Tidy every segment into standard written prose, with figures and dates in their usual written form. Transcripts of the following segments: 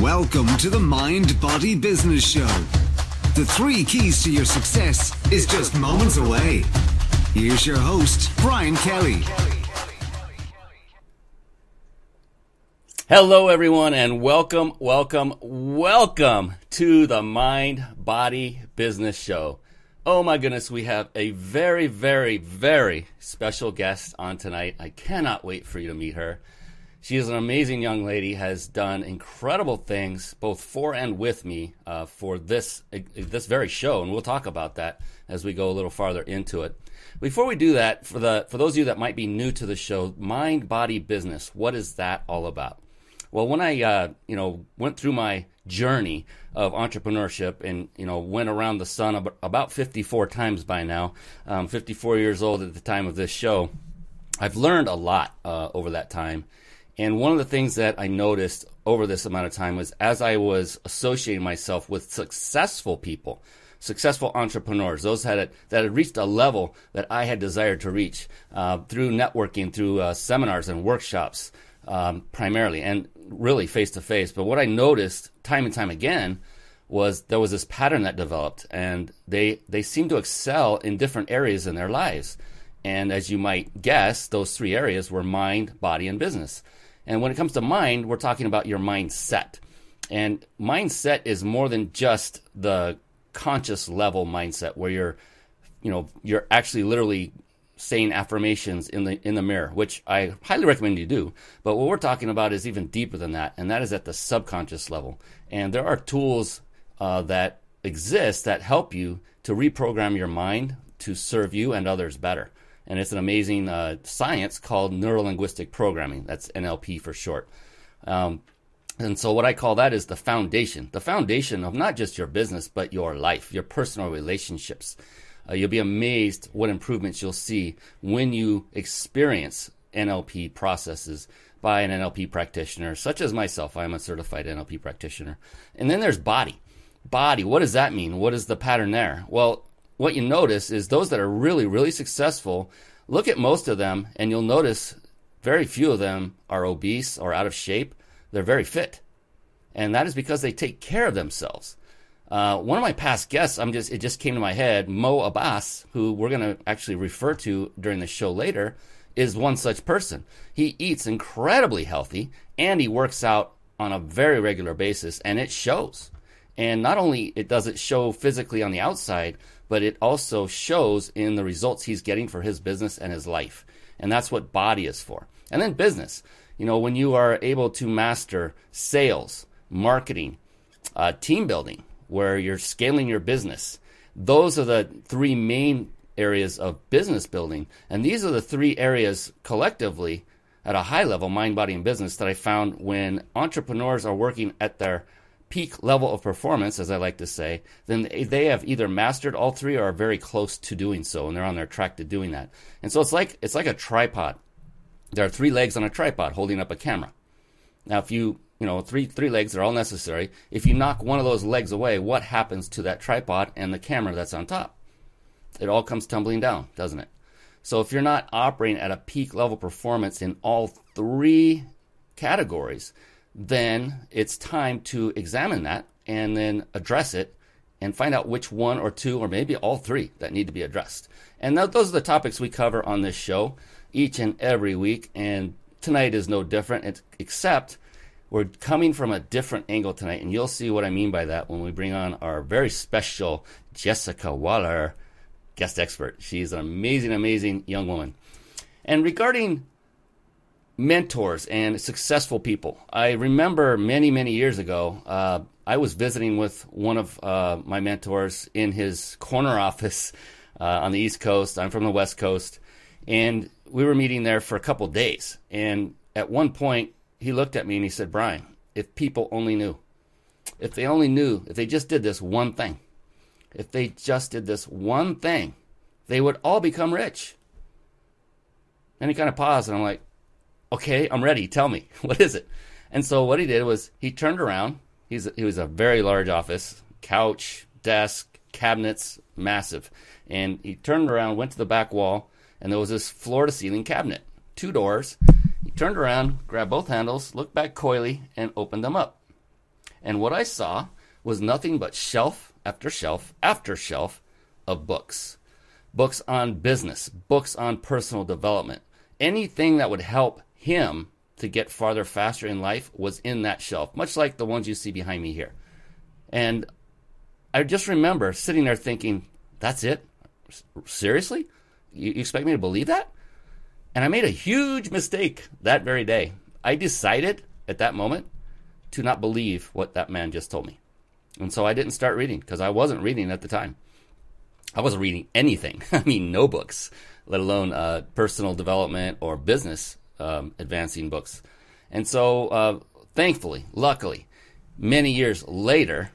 Welcome to the Mind Body Business Show. The 3 keys to your success is just moments away. Here's your host, Brian Kelly. Hello, everyone, and welcome to the Mind Body Business Show. Oh my goodness, we have a very, very, very special guest on tonight. I cannot wait for you to meet her. She is an amazing young lady, has done incredible things both for and with me for this very show, and we'll talk about that as we go a little farther into it. Before we do that, for those of you that might be new to the show, Mind Body Business, what is that all about? Well, when I went through my journey of entrepreneurship and went around the sun about 54 times by now, 54 years old at the time of this show, I've learned a lot over that time. And one of the things that I noticed over this amount of time was as I was associating myself with successful people, successful entrepreneurs, those that had reached a level that I had desired to reach through networking, through seminars and workshops primarily, and really face-to-face. But what I noticed time and time again was there was this pattern that developed, and they seemed to excel in different areas in their lives. And as you might guess, those 3 areas were mind, body, and business. And when it comes to mind, we're talking about your mindset. And mindset is more than just the conscious level mindset where you're actually literally saying affirmations in the mirror, which I highly recommend you do. But what we're talking about is even deeper than that, and that is at the subconscious level. And there are tools that exist that help you to reprogram your mind to serve you and others better. And it's an amazing science called neuro-linguistic programming. That's NLP for short. And so what I call that is the foundation of not just your business, but your life, your personal relationships. You'll be amazed what improvements you'll see when you experience NLP processes by an NLP practitioner, such as myself. I'm a certified NLP practitioner. And then there's body. Body, what does that mean? What is the pattern there? Well, what you notice is those that are really, really successful, look at most of them, and you'll notice very few of them are obese or out of shape. They're very fit. And that is because they take care of themselves. One of my past guests, it just came to my head, Mo Abbas, who we're going to actually refer to during the show later, is one such person. He eats incredibly healthy, and he works out on a very regular basis, and it shows. And not only does it show physically on the outside, but it also shows in the results he's getting for his business and his life. And that's what body is for. And then business. When you are able to master sales, marketing, team building, where you're scaling your business, those are the 3 main areas of business building. And these are the 3 areas collectively at a high level, mind, body, and business, that I found when entrepreneurs are working at their peak level of performance, as I like to say, then they have either mastered all 3 or are very close to doing so, and they're on their track to doing that. And so it's like a tripod. There are 3 legs on a tripod holding up a camera. Now, if three legs are all necessary. If you knock one of those legs away, what happens to that tripod and the camera that's on top? It all comes tumbling down, doesn't it? So if you're not operating at a peak level performance in all 3 categories, then it's time to examine that and then address it and find out which 1 or 2 or maybe all 3 that need to be addressed. And those are the topics we cover on this show each and every week. And tonight is no different, except we're coming from a different angle tonight. And you'll see what I mean by that when we bring on our very special Jessica Waller, guest expert. She's an amazing, amazing young woman. And regarding mentors and successful people, I remember many, many years ago, I was visiting with one of my mentors in his corner office on the East Coast. I'm from the West Coast. And we were meeting there for a couple days. And at one point, he looked at me and he said, Brian, if people only knew, if they just did this one thing, they would all become rich. And he kind of paused, and I'm like, okay, I'm ready. Tell me, what is it? And so what he did was he turned around. He was a very large office, couch, desk, cabinets, massive. And he turned around, went to the back wall, and there was this floor-to-ceiling cabinet, 2 doors. He turned around, grabbed both handles, looked back coyly, and opened them up. And what I saw was nothing but shelf after shelf after shelf of books. Books on business, books on personal development. Anything that would help him to get farther faster in life was in that shelf, much like the ones you see behind me here. And I just remember sitting there thinking, that's it? Seriously? You expect me to believe that? And I made a huge mistake that very day. I decided at that moment to not believe what that man just told me. And so I didn't start reading because I wasn't reading at the time. I wasn't reading anything. I mean, no books, let alone personal development or business advancing books. And so thankfully, luckily, many years later,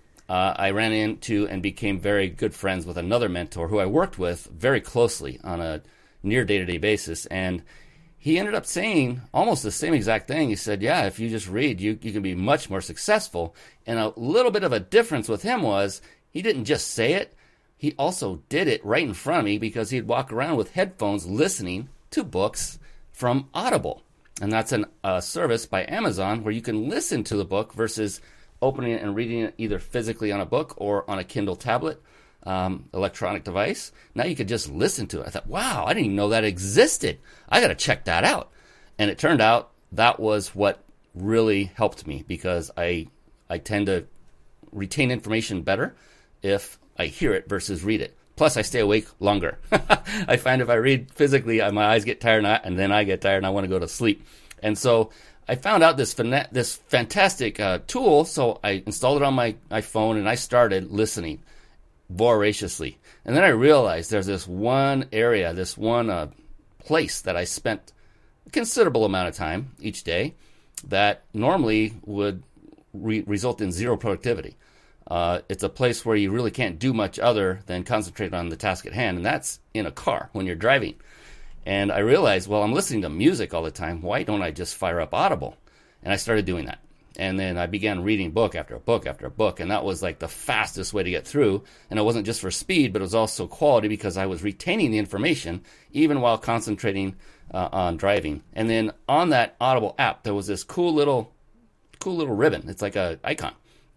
I ran into and became very good friends with another mentor who I worked with very closely on a near day-to-day basis. And he ended up saying almost the same exact thing. He said, yeah, if you just read, you can be much more successful. And a little bit of a difference with him was he didn't just say it. He also did it right in front of me because he'd walk around with headphones listening to books from Audible. And that's a service by Amazon where you can listen to the book versus opening it and reading it either physically on a book or on a Kindle tablet, electronic device. Now you could just listen to it. I thought, wow, I didn't even know that existed. I got to check that out. And it turned out that was what really helped me because I tend to retain information better if I hear it versus read it. Plus, I stay awake longer. I find if I read physically, my eyes get tired and then I get tired and I want to go to sleep. And so I found out this fantastic tool, so I installed it on my phone and I started listening voraciously. And then I realized there's this one area, this one place that I spent a considerable amount of time each day that normally would result in zero productivity. It's a place where you really can't do much other than concentrate on the task at hand, and that's in a car when you're driving. And I realized, well, I'm listening to music all the time. Why don't I just fire up Audible? And I started doing that. And then I began reading book after book after book, and that was like the fastest way to get through. And it wasn't just for speed, but it was also quality because I was retaining the information even while concentrating on driving. And then on that Audible app, there was this cool little ribbon. It's like an icon.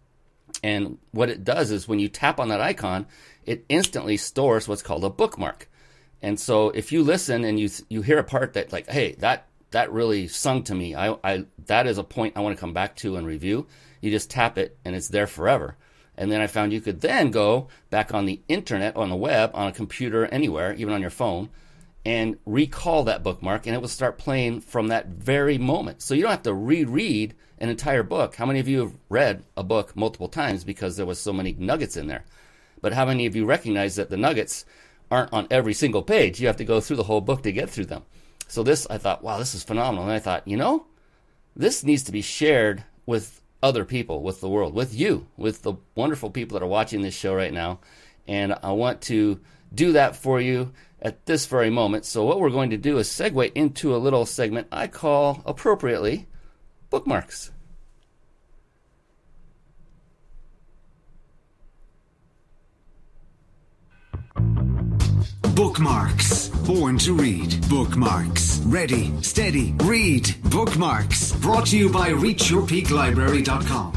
And what it does is when you tap on that icon, it instantly stores what's called a bookmark. And so if you listen and you hear a part that like, hey, that really sung to me, I that is a point I want to come back to and review, you just tap it and it's there forever. And then I found you could then go back on the internet, on the web, on a computer, anywhere, even on your phone, and recall that bookmark, and it will start playing from that very moment. So you don't have to reread an entire book. How many of you have read a book multiple times because there was so many nuggets in there? But how many of you recognize that the nuggets aren't on every single page? You have to go through the whole book to get through them. So this, I thought, wow, this is phenomenal. And I thought, this needs to be shared with other people, with the world, with you, with the wonderful people that are watching this show right now. And I want to do that for you at this very moment. So what we're going to do is segue into a little segment I call, appropriately, bookmarks. Bookmarks. Born to read. Bookmarks. Ready, steady, read. Bookmarks. Brought to you by ReachYourPeakLibrary.com.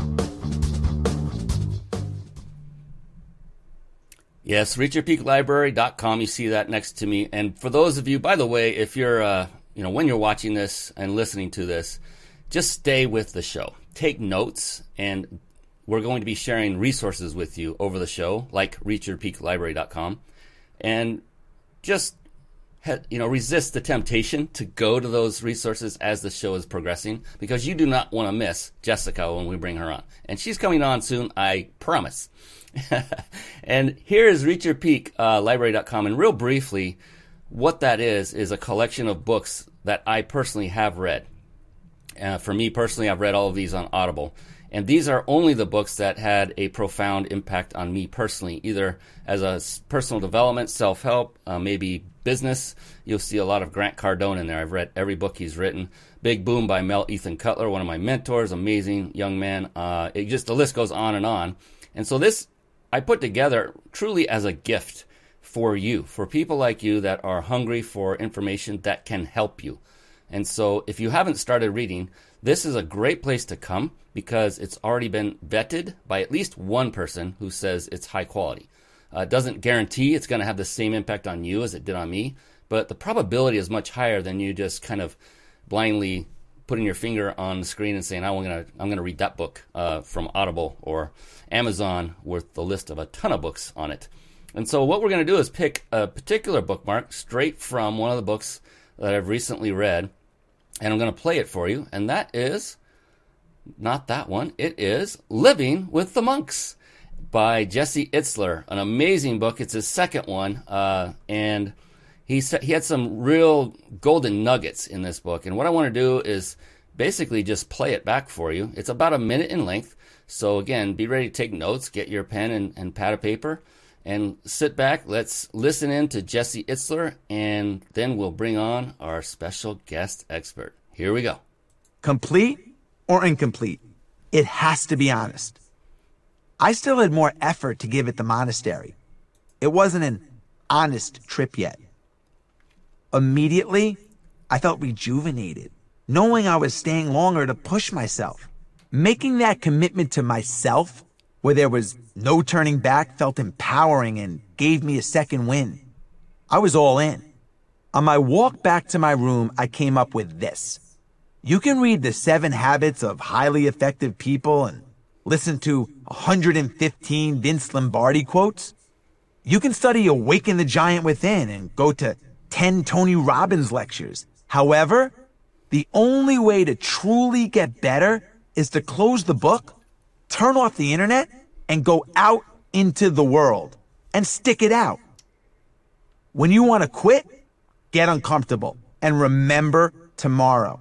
Yes, ReachYourPeakLibrary.com. You see that next to me. And for those of you, by the way, if you're, when you're watching this and listening to this, just stay with the show. Take notes, and we're going to be sharing resources with you over the show, like ReachYourPeakLibrary.com. And just resist the temptation to go to those resources as the show is progressing, because you do not want to miss Jessica when we bring her on. And she's coming on soon, I promise. And here is ReachYourPeakLibrary.com. And real briefly, what that is a collection of books that I personally have read. For me personally, I've read all of these on Audible. And these are only the books that had a profound impact on me personally, either as a personal development, self-help, maybe business. You'll see a lot of Grant Cardone in there. I've read every book he's written. Big Boom by Mel Ethan Cutler, one of my mentors, amazing young man. The list goes on. And so this I put together truly as a gift for you, for people like you that are hungry for information that can help you. And so if you haven't started reading, this is a great place to come because it's already been vetted by at least one person who says it's high quality. It doesn't guarantee it's going to have the same impact on you as it did on me, but the probability is much higher than you just kind of blindly putting your finger on the screen and saying, I'm going to read that book from Audible or Amazon with the list of a ton of books on it. And so what we're going to do is pick a particular bookmark straight from one of the books that I've recently read, and I'm going to play it for you. And that is not that one. It is Living with the Monks by Jesse Itzler, an amazing book. It's his second one, and he had some real golden nuggets in this book. And what I want to do is basically just play it back for you. It's about a minute in length. So again, be ready to take notes, get your pen and pad of paper, and sit back. Let's listen in to Jesse Itzler, and then we'll bring on our special guest expert. Here we go. Complete or incomplete? It has to be honest. I still had more effort to give at the monastery. It wasn't an honest trip yet. Immediately, I felt rejuvenated, knowing I was staying longer to push myself. Making that commitment to myself, where there was no turning back, felt empowering and gave me a second wind. I was all in. On my walk back to my room, I came up with this. You can read the 7 Habits of Highly Effective People and listen to 115 Vince Lombardi quotes. You can study Awaken the Giant Within and go to 10 Tony Robbins lectures. However, the only way to truly get better is to close the book, turn off the internet, and go out into the world and stick it out. When you want to quit, get uncomfortable and remember tomorrow.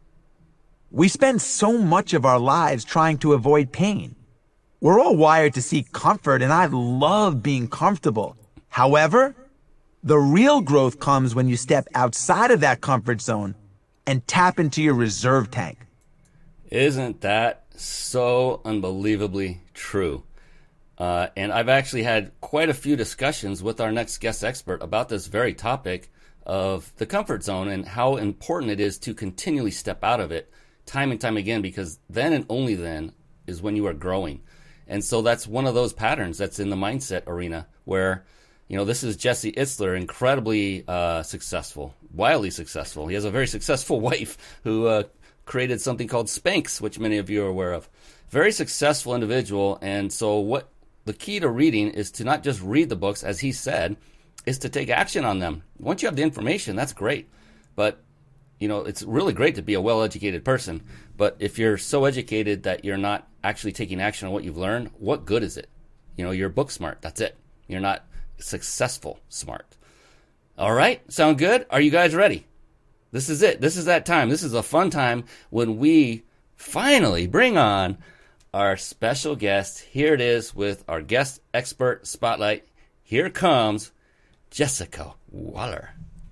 We spend so much of our lives trying to avoid pain. We're all wired to seek comfort, and I love being comfortable. However, the real growth comes when you step outside of that comfort zone and tap into your reserve tank. Isn't that so unbelievably true? And I've actually had quite a few discussions with our next guest expert about this very topic of the comfort zone and how important it is to continually step out of it time and time again, because then and only then is when you are growing. And so that's one of those patterns that's in the mindset arena where, you know, this is Jesse Itzler, incredibly successful, wildly successful. He has a very successful wife who created something called Spanx, which many of you are aware of. Very successful individual. And so what the key to reading is to not just read the books, as he said, is to take action on them. Once you have the information, that's great. But, you know, it's really great to be a well-educated person. But if you're so educated that you're not actually taking action on what you've learned, what good is it? You know, you're book smart. That's it. You're not successful smart. All right. Sound good? Are you guys ready? This is it. This is that time. This is a fun time when we finally bring on our special guest. Here it is with our guest expert spotlight. Here comes Jessica Waller.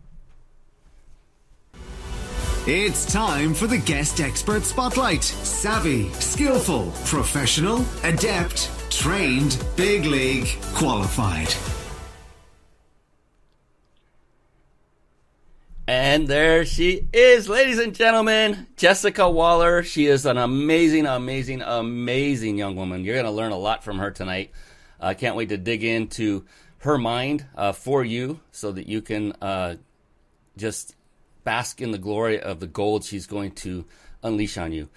It's time for the guest expert spotlight. Savvy, skillful, professional, adept, trained, big league, qualified. And there she is, ladies and gentlemen, Jessica Waller. She is an amazing, amazing, amazing young woman. You're going to learn a lot from her tonight. I can't wait to dig into her mind for you so that you can just bask in the glory of the gold she's going to unleash on you.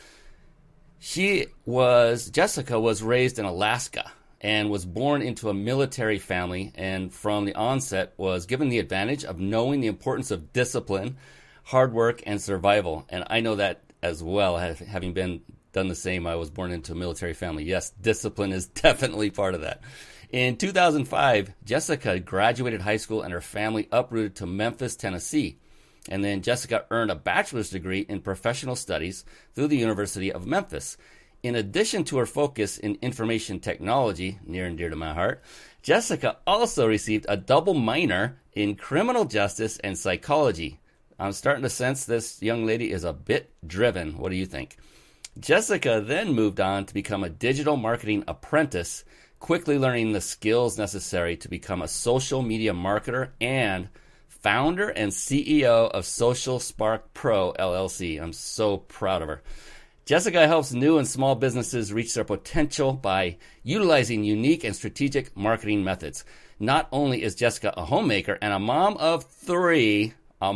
Jessica was raised in Alaska and was born into a military family, and from the onset was given the advantage of knowing the importance of discipline, hard work, and survival. And I know that as well, having done the same. I was born into a military family. Yes, discipline is definitely part of that. In 2005, Jessica graduated high school and her family uprooted to Memphis, Tennessee. And then Jessica earned a bachelor's degree in professional studies through the University of Memphis. In addition to her focus in information technology, near and dear to my heart, Jessica also received a double minor in criminal justice and psychology. I'm starting to sense this young lady is a bit driven. What do you think? Jessica then moved on to become a digital marketing apprentice, quickly learning the skills necessary to become a social media marketer and founder and CEO of Social Spark Pro LLC. I'm so proud of her. Jessica helps new and small businesses reach their potential by utilizing unique and strategic marketing methods. Not only is Jessica a homemaker and a mom of three,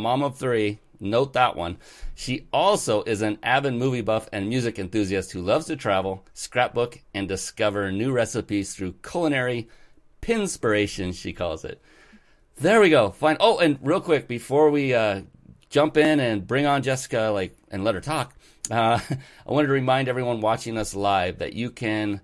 note that one, she also is an avid movie buff and music enthusiast who loves to travel, scrapbook, and discover new recipes through culinary pinspiration, she calls it. There we go. Fine. Oh, and real quick, before we jump in and bring on Jessica, and let her talk, I wanted to remind everyone watching us live that you can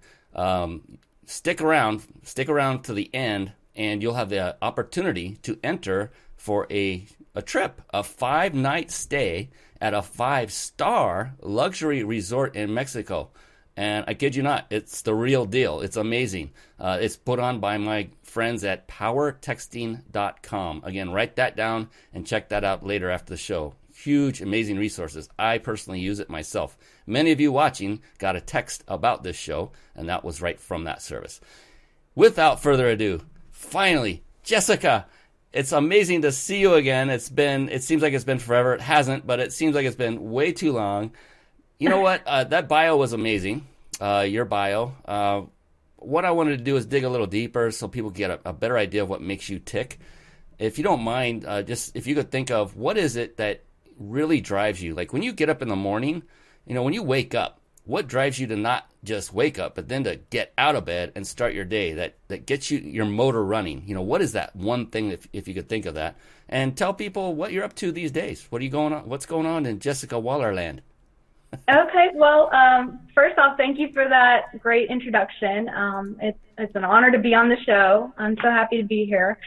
stick around to the end, and you'll have the opportunity to enter for a trip, a 5-night stay at a 5-star luxury resort in Mexico. And I kid you not, it's the real deal. It's amazing. It's put on by my friends at powertexting.com. Again, write that down and check that out later after the show. Huge, amazing resources. I personally use it myself. Many of you watching got a text about this show, and that was right from that service. Without further ado, finally, Jessica, it's amazing to see you again. It seems like it's been forever. It hasn't, but it seems like it's been way too long. You know what? That bio was amazing, your bio. What I wanted to do is dig a little deeper so people get a better idea of what makes you tick. If you don't mind, just if you could think of what is it that really drives you? Like when you get up in the morning, when you wake up, what drives you to not just wake up, but then to get out of bed and start your day that gets your motor running? What is that one thing if you could think of that? And tell people what you're up to these days. What's going on in Jessica Waller land? Okay, well, first off, thank you for that great introduction. It's an honor to be on the show. I'm so happy to be here.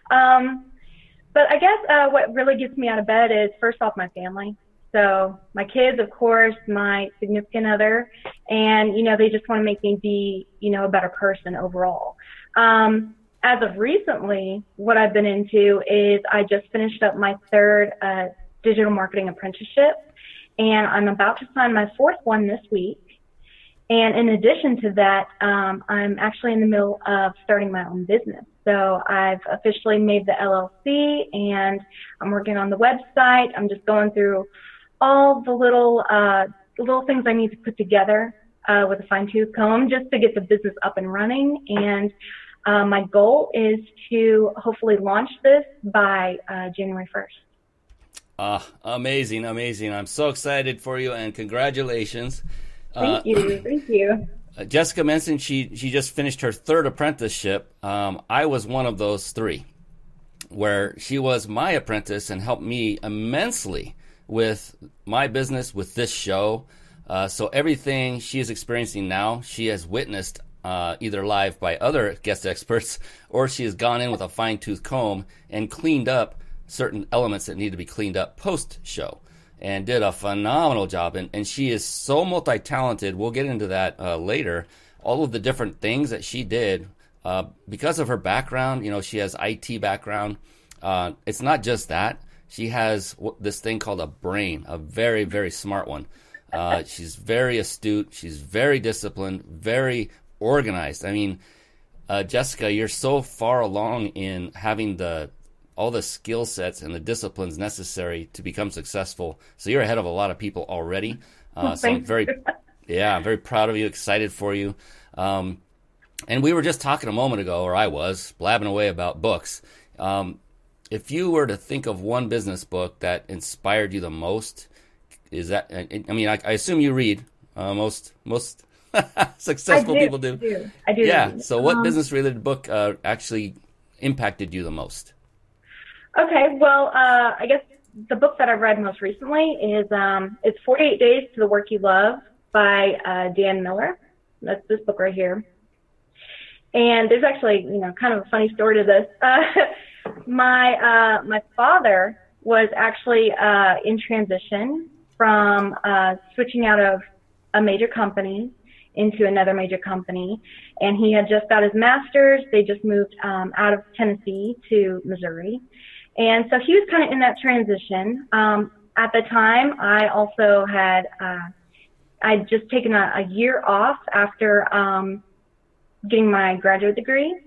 But I guess what really gets me out of bed is, first off, my family. So my kids, of course, my significant other, and, they just want to make me be, a better person overall. As of recently, what I've been into is I just finished up my 3rd digital marketing apprenticeship, and I'm about to sign my 4th one this week. And in addition to that, I'm actually in the middle of starting my own business. So I've officially made the LLC, and I'm working on the website. I'm just going through all the little things I need to put together with a fine-tooth comb just to get the business up and running. And my goal is to hopefully launch this by January 1st. Amazing. I'm so excited for you, and congratulations. Thank you. Jessica mentioned she just finished her 3rd apprenticeship. I was one of those 3, where she was my apprentice and helped me immensely with my business, with this show. So everything she is experiencing now, she has witnessed either live by other guest experts, or she has gone in with a fine-tooth comb and cleaned up certain elements that need to be cleaned up post-show, and did a phenomenal job. And she is so multi-talented. We'll get into that later. All of the different things that she did because of her background. She has IT background. It's not just that. She has this thing called a brain, a very, very smart one. She's very astute. She's very disciplined, very organized. I mean, Jessica, you're so far along in having all the skill sets and the disciplines necessary to become successful. So you're ahead of a lot of people already. So I'm very proud of you, excited for you. And we were just talking a moment ago, or I was, blabbing away about books. If you were to think of one business book that inspired you the most, is that, I assume you read, most successful people do. I do. Yeah. So what business related book actually impacted you the most? Okay, well, I guess the book that I've read most recently is it's 48 Days to the Work You Love by Dan Miller. That's this book right here. And there's actually, kind of a funny story to this. My father was actually in transition from switching out of a major company into another major company, and he had just got his master's. They just moved out of Tennessee to Missouri. And so he was kind of in that transition. At the time, I also had, I'd just taken a year off after getting my graduate degree.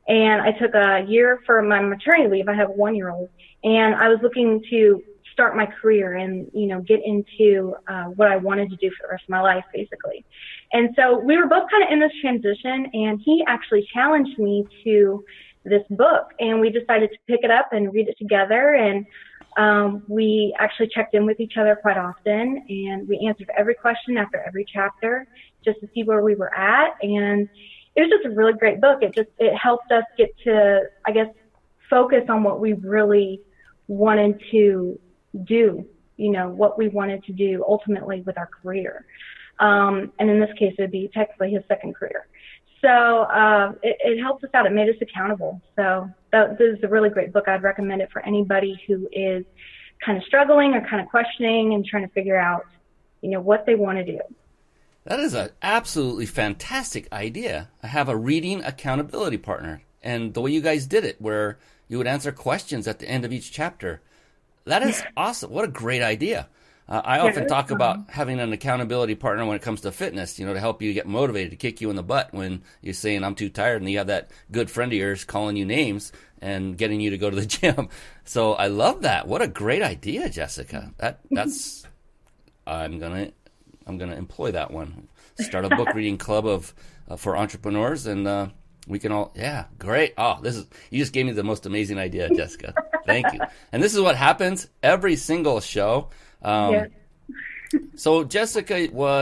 And I took a year for my maternity leave. I have a 1-year-old, and I was looking to start my career and, get into what I wanted to do for the rest of my life, basically. And so we were both kind of in this transition, and he actually challenged me to this book, and we decided to pick it up and read it together. And we actually checked in with each other quite often, and we answered every question after every chapter just to see where we were at. And it was just a really great book. It helped us get to, I guess, focus on what we really wanted to do, what we wanted to do ultimately with our career. And in this case, it would be technically his second career. So it helped us out. It made us accountable. So this is a really great book. I'd recommend it for anybody who is kind of struggling or kind of questioning and trying to figure out, what they want to do. That is an absolutely fantastic idea. I have a reading accountability partner. And the way you guys did it, where you would answer questions at the end of each chapter, that is awesome. What a great idea. I often talk about having an accountability partner when it comes to fitness, to help you get motivated, to kick you in the butt when you're saying, I'm too tired, and you have that good friend of yours calling you names and getting you to go to the gym. So I love that. What a great idea, Jessica. That's I'm gonna employ that one. Start a book reading club for entrepreneurs, and we can all, great. Oh, you just gave me the most amazing idea, Jessica. Thank you. And this is what happens every single show. So Jessica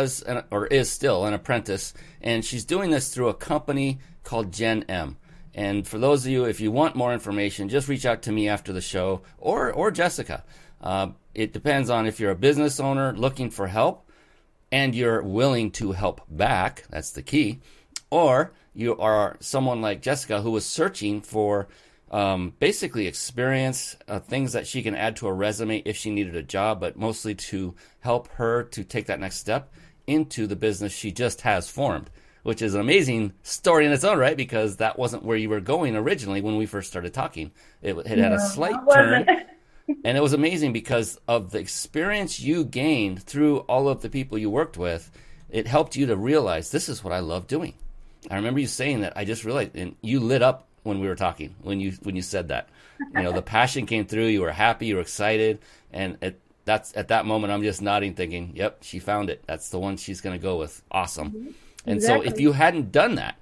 is still an apprentice, and she's doing this through a company called Gen M. And for those of you, if you want more information, just reach out to me after the show or Jessica. It depends on if you're a business owner looking for help and you're willing to help back. That's the key. Or you are someone like Jessica who was searching for basically experience, things that she can add to a resume if she needed a job, but mostly to help her to take that next step into the business she just has formed, which is an amazing story in its own right, because that wasn't where you were going originally when we first started talking. It had a slight turn, and it was amazing because of the experience you gained through all of the people you worked with. It helped you to realize, this is what I love doing. I remember you saying that. I just realized, and you lit up when we were talking, when you said that. The passion came through, you were happy, you were excited, and at that moment I'm just nodding thinking, yep, she found it. That's the one she's going to go with. Awesome. Mm-hmm. And exactly. So if you hadn't done that,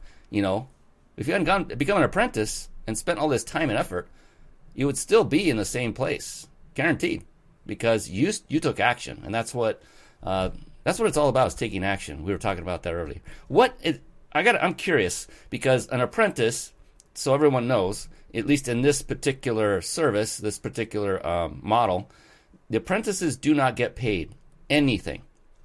if you hadn't become an apprentice and spent all this time and effort, you would still be in the same place, guaranteed, because you took action. And that's what it's all about, is taking action. We were talking about that earlier. I'm curious, because an apprentice, so everyone knows, at least in this particular service, this particular model, the apprentices do not get paid anything,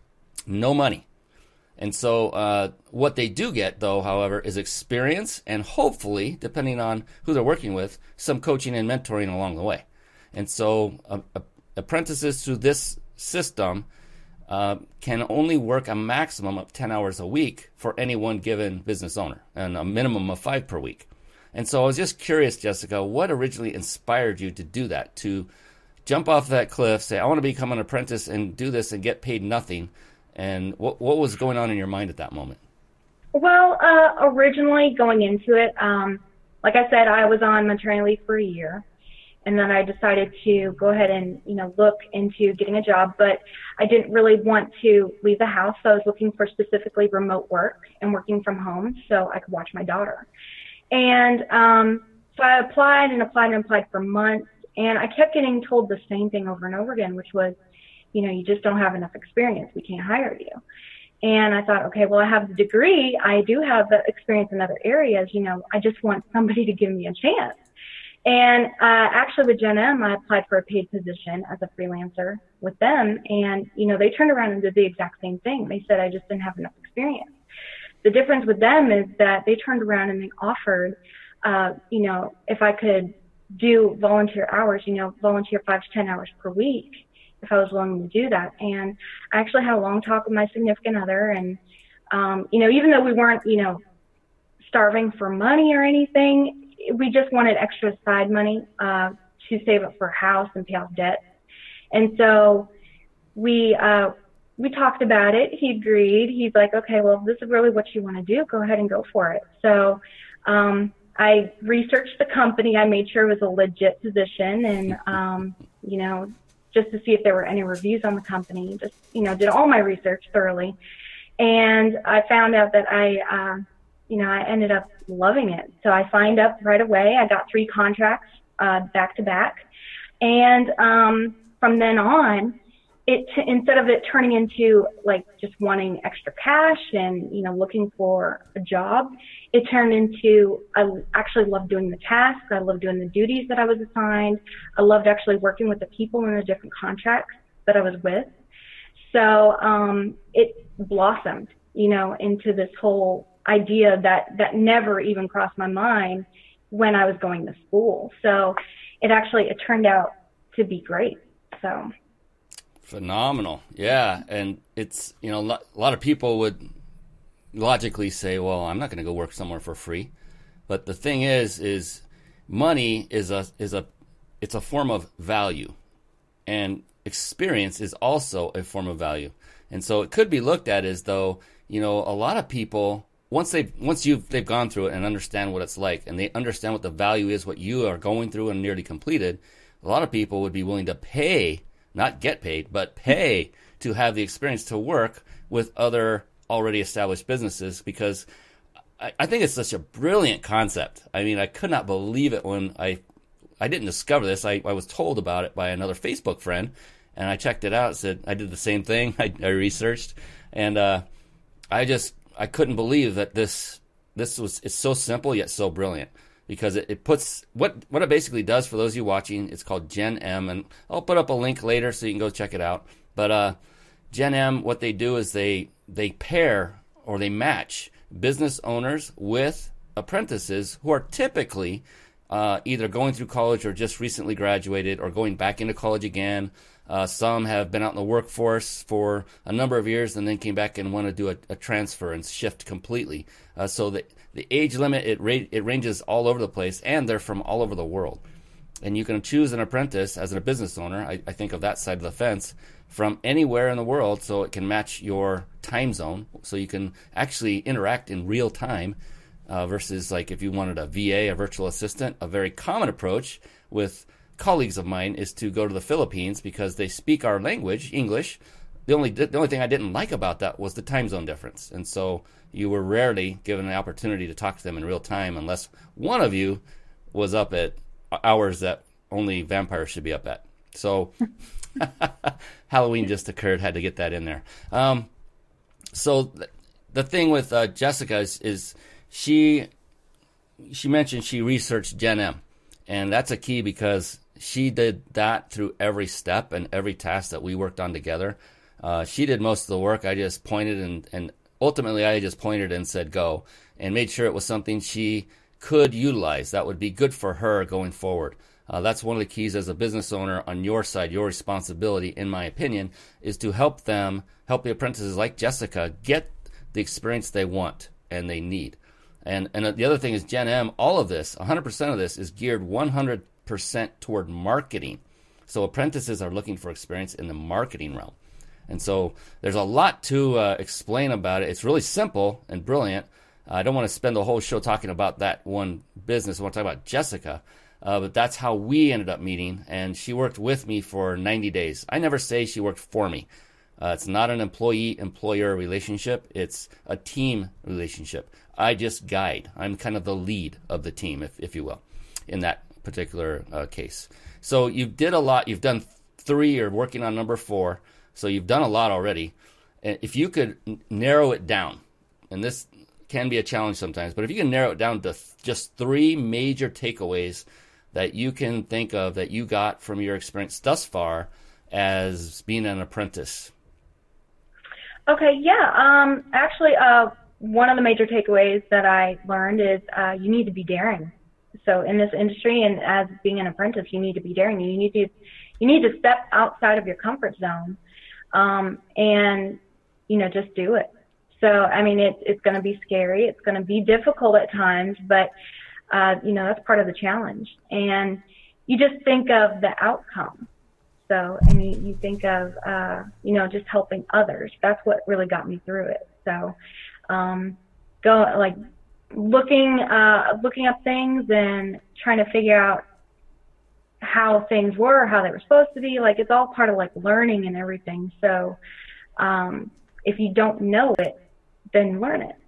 no money. And so what they do get, though, however, is experience and hopefully, depending on who they're working with, some coaching and mentoring along the way. And so apprentices through this system can only work a maximum of 10 hours a week for any one given business owner, and a minimum of 5 per week. And so I was just curious, Jessica, what originally inspired you to do that, to jump off that cliff, say, I want to become an apprentice and do this and get paid nothing? And what was going on in your mind at that moment? Well, originally going into it, like I said, I was on maternity leave for a year. And then I decided to go ahead and, look into getting a job, but I didn't really want to leave the house. So I was looking for specifically remote work and working from home so I could watch my daughter. And so I applied for months, and I kept getting told the same thing over and over again, which was, you just don't have enough experience. We can't hire you. And I thought, okay, well, I have the degree. I do have the experience in other areas. I just want somebody to give me a chance. And actually with Gen M, I applied for a paid position as a freelancer with them. And, they turned around and did the exact same thing. They said I just didn't have enough experience. The difference with them is that they turned around and they offered, if I could do volunteer hours, volunteer 5 to 10 hours per week, if I was willing to do that. And I actually had a long talk with my significant other. And, even though we weren't, starving for money or anything, we just wanted extra side money to save up for a house and pay off debt. And so we talked about it. He agreed. He's like, okay, well, if this is really what you want to do, go ahead and go for it. So I I researched the company. I made sure it was a legit position, and just to see if there were any reviews on the company. Just did all my research thoroughly, and I found out that I ended up loving it. So I signed up right away. I got 3 contracts back to back, and from then on, instead of it turning into like just wanting extra cash and looking for a job, it turned into I actually loved doing the tasks. I loved doing the duties that I was assigned. I loved actually working with the people in the different contracts that I was with. So it blossomed, into this whole idea that never even crossed my mind when I was going to school. So it turned out to be great. So. Phenomenal. Yeah. And it's, a lot of people would logically say, well, I'm not going to go work somewhere for free. But the thing is money is a form of value, and experience is also a form of value. And so it could be looked at as though, a lot of people, once they've gone through it and understand what it's like, and they understand what the value is, what you are going through and nearly completed, a lot of people would be willing to pay, not get paid, but pay to have the experience to work with other already established businesses, because I think it's such a brilliant concept. I mean, I could not believe it when I didn't discover this. I was told about it by another Facebook friend, and I checked it out. Said I did the same thing. I researched, and I couldn't believe that it's so simple yet so brilliant. Because it puts what it basically does for those of you watching. It's called Gen M, and I'll put up a link later so you can go check it out. But Gen M, what they do is they pair or they match business owners with apprentices who are typically either going through college or just recently graduated or going back into college again. Some have been out in the workforce for a number of years and then came back and want to do a transfer and shift completely. So the age limit, it ranges all over the place, and they're from all over the world. And you can choose an apprentice as a business owner, I think of that side of the fence, from anywhere in the world, so it can match your time zone, so you can actually interact in real time versus like if you wanted a VA, a virtual assistant. A very common approach with colleagues of mine is to go to the Philippines because they speak our language, English. The only thing I didn't like about that was the time zone difference. And so you were rarely given the opportunity to talk to them in real time unless one of you was up at hours that only vampires should be up at. So Halloween just occurred, had to get that in there. So the thing with Jessica is she mentioned she researched Gen M. And that's a key because she did that through every step and every task that we worked on together. She did most of the work. I just pointed and ultimately I just pointed and said go, and made sure it was something she could utilize that would be good for her going forward. That's one of the keys as a business owner on your side. Your responsibility, in my opinion, is to help the apprentices like Jessica get the experience they want and they need. And the other thing is Gen M, all of this, 100% of this is geared 100% toward marketing. So apprentices are looking for experience in the marketing realm. And so there's a lot to explain about it. It's really simple and brilliant. I don't want to spend the whole show talking about that one business. I want to talk about Jessica. But that's how we ended up meeting. And she worked with me for 90 days. I never say she worked for me. It's not an employee-employer relationship. It's a team relationship. I just guide. I'm kind of the lead of the team, if you will, in that particular case. So you did a lot. You've done 3. You're working on number 4. So you've done a lot already. If you could narrow it down, and this can be a challenge sometimes, but if you can narrow it down to just 3 major takeaways that you can think of that you got from your experience thus far as being an apprentice. Okay, yeah. Actually, one of the major takeaways that I learned is you need to be daring. So in this industry and as being an apprentice, you need to be daring. You need to step outside of your comfort zone, and just do it. So I mean, it's going to be scary. It's going to be difficult at times, but that's part of the challenge. And you just think of the outcome. So, I mean, you think of, just helping others. That's what really got me through it. So, looking up things and trying to figure out how things were, how they were supposed to be. Like, it's all part of like learning and everything. So if you don't know it, then learn it.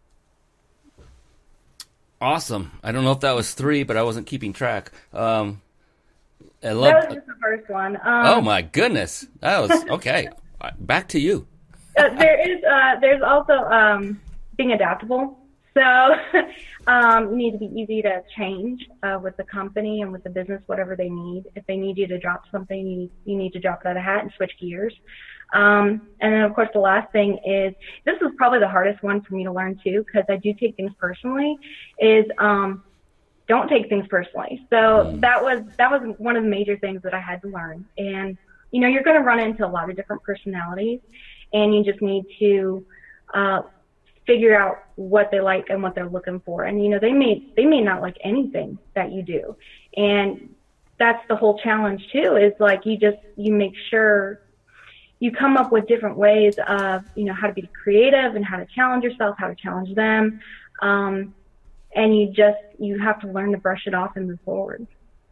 Awesome. I don't know if that was 3, but I wasn't keeping track. That was just the first one. Oh my goodness. That was okay. Back to you. There's also being adaptable. So you need to be easy to change with the company and with the business, whatever they need. If they need you to drop something, you need to drop it out of hat and switch gears. And then, of course, the last thing is, this is probably the hardest one for me to learn too, because I do take things personally, is don't take things personally. So that was one of the major things that I had to learn. And, you know, you're going to run into a lot of different personalities, and you just need to figure out what they like and what they're looking for. And, you know, they may not like anything that you do. And that's the whole challenge too, is like, you make sure you come up with different ways of, you know, how to be creative and how to challenge yourself, how to challenge them. And you have to learn to brush it off and move forward.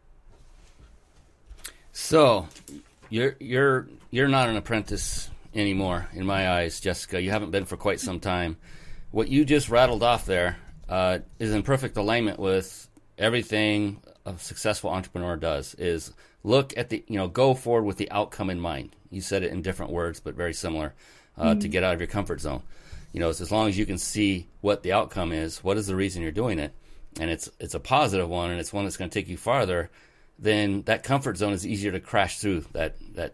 So you're not an apprentice anymore in my eyes, Jessica. You haven't been for quite some time. What you just rattled off there is in perfect alignment with everything a successful entrepreneur does, is look at go forward with the outcome in mind. You said it in different words, but very similar, to get out of your comfort zone. You know, it's as long as you can see what the outcome is, what is the reason you're doing it, and it's a positive one, and it's one that's going to take you farther, then that comfort zone is easier to crash through that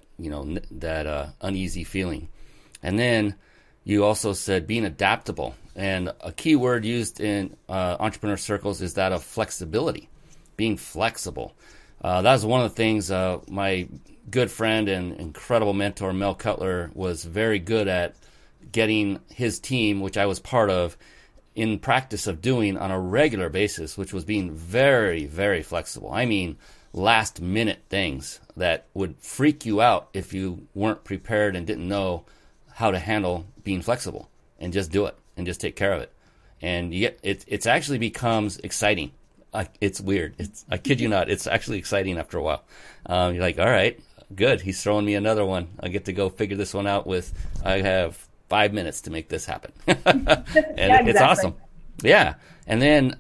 uneasy feeling. And then you also said being adaptable, and a key word used in entrepreneur circles is that of flexibility, being flexible. That was one of the things my good friend and incredible mentor Mel Cutler was very good at getting his team, which I was part of, in practice of doing on a regular basis, which was being very, very flexible. I mean, last minute things that would freak you out if you weren't prepared and didn't know how to handle being flexible, and just do it and just take care of it. And it actually becomes exciting. It's weird. I kid you not. It's actually exciting after a while. You're like, all right, good. He's throwing me another one. I get to go figure this one out I have 5 minutes to make this happen. And yeah, exactly. It's awesome. Yeah. And then,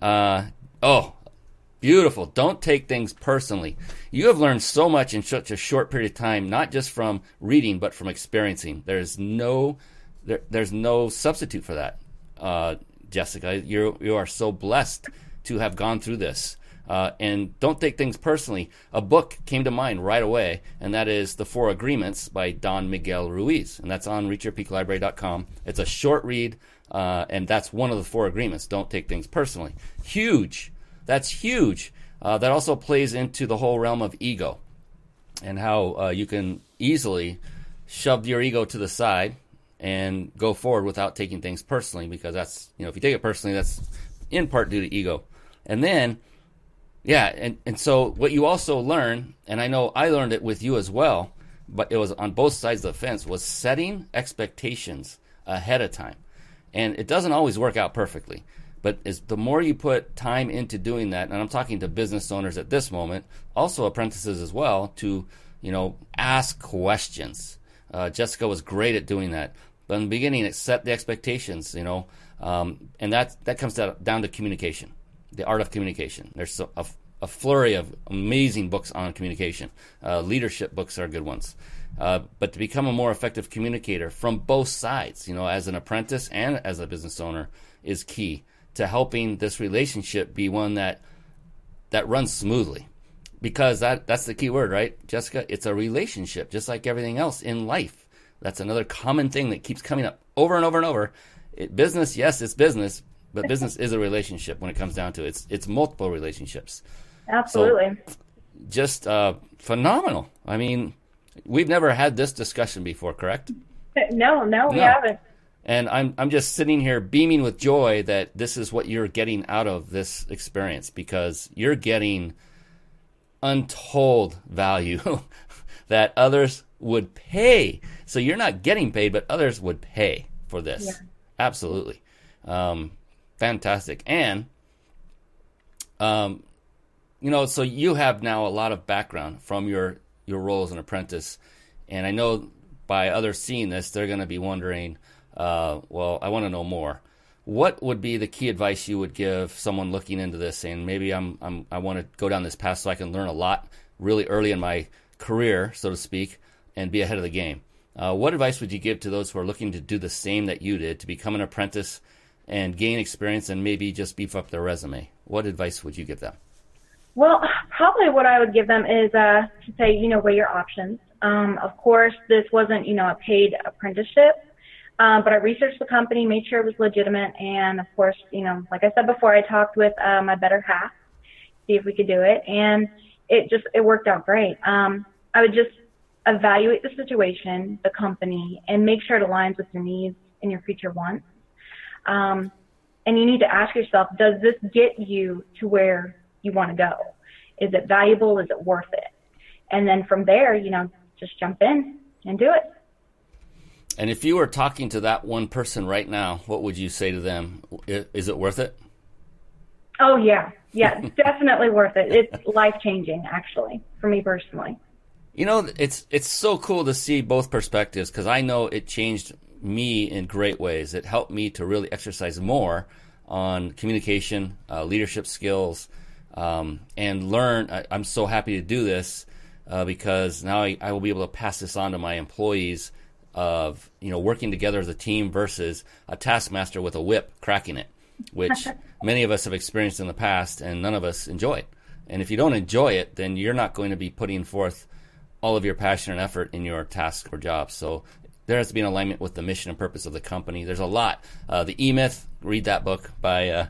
beautiful. Don't take things personally. You have learned so much in such a short period of time, not just from reading, but from experiencing. There's no substitute for that, Jessica. You are so blessed to have gone through this. And don't take things personally. A book came to mind right away, and that is The 4 Agreements by Don Miguel Ruiz. And that's on reachyourpeaklibrary.com. It's a short read, and that's one of the 4 agreements. Don't take things personally. Huge. That's huge. That also plays into the whole realm of ego, and how you can easily shove your ego to the side and go forward without taking things personally, because that's, if you take it personally, that's in part due to ego. And then, and so what you also learn, and I know I learned it with you as well, but it was on both sides of the fence, was setting expectations ahead of time. And it doesn't always work out perfectly, but the more you put time into doing that, and I'm talking to business owners at this moment, also apprentices as well, to, ask questions. Jessica was great at doing that. But in the beginning, it set the expectations, and that comes down to communication, the art of communication. There's a flurry of amazing books on communication. Leadership books are good ones. But to become a more effective communicator from both sides, as an apprentice and as a business owner, is key to helping this relationship be one that runs smoothly. Because that's the key word, right, Jessica? It's a relationship, just like everything else in life. That's another common thing that keeps coming up over and over and over. Business, yes, it's business, but business is a relationship when it comes down to it. It's multiple relationships. Absolutely. So, just phenomenal. I mean, we've never had this discussion before, correct? No, we haven't. And I'm just sitting here beaming with joy that this is what you're getting out of this experience, because you're getting untold value that others would pay. So you're not getting paid, but others would pay for this. Yeah. Absolutely. Fantastic. And, so you have now a lot of background from your role as an apprentice. And I know by others seeing this, they're going to be wondering, well, I want to know more. What would be the key advice you would give someone looking into this, saying maybe I want to go down this path so I can learn a lot really early in my career, so to speak, and be ahead of the game? What advice would you give to those who are looking to do the same that you did, to become an apprentice and gain experience and maybe just beef up their resume? What advice would you give them? Well, probably what I would give them is to say, weigh your options. Of course, this wasn't, a paid apprenticeship, but I researched the company, made sure it was legitimate, and of course, like I said before, I talked with my better half, see if we could do it, and it worked out great. I would just evaluate the situation, the company, and make sure it aligns with your needs and your future wants. And you need to ask yourself, does this get you to where you want to go? Is it valuable? Is it worth it? And then from there, just jump in and do it. And if you were talking to that one person right now, what would you say to them? Is it worth it? Oh, yeah. Yeah, definitely worth it. It's life-changing, actually, for me personally. It's so cool to see both perspectives, because I know it changed me in great ways. It helped me to really exercise more on communication, leadership skills, and learn. I'm so happy to do this because now I will be able to pass this on to my employees of, working together as a team versus a taskmaster with a whip cracking it, which many of us have experienced in the past and none of us enjoy it. And if you don't enjoy it, then you're not going to be putting forth all of your passion and effort in your task or job. So there has to be an alignment with the mission and purpose of the company. There's a lot. The E-Myth, read that book by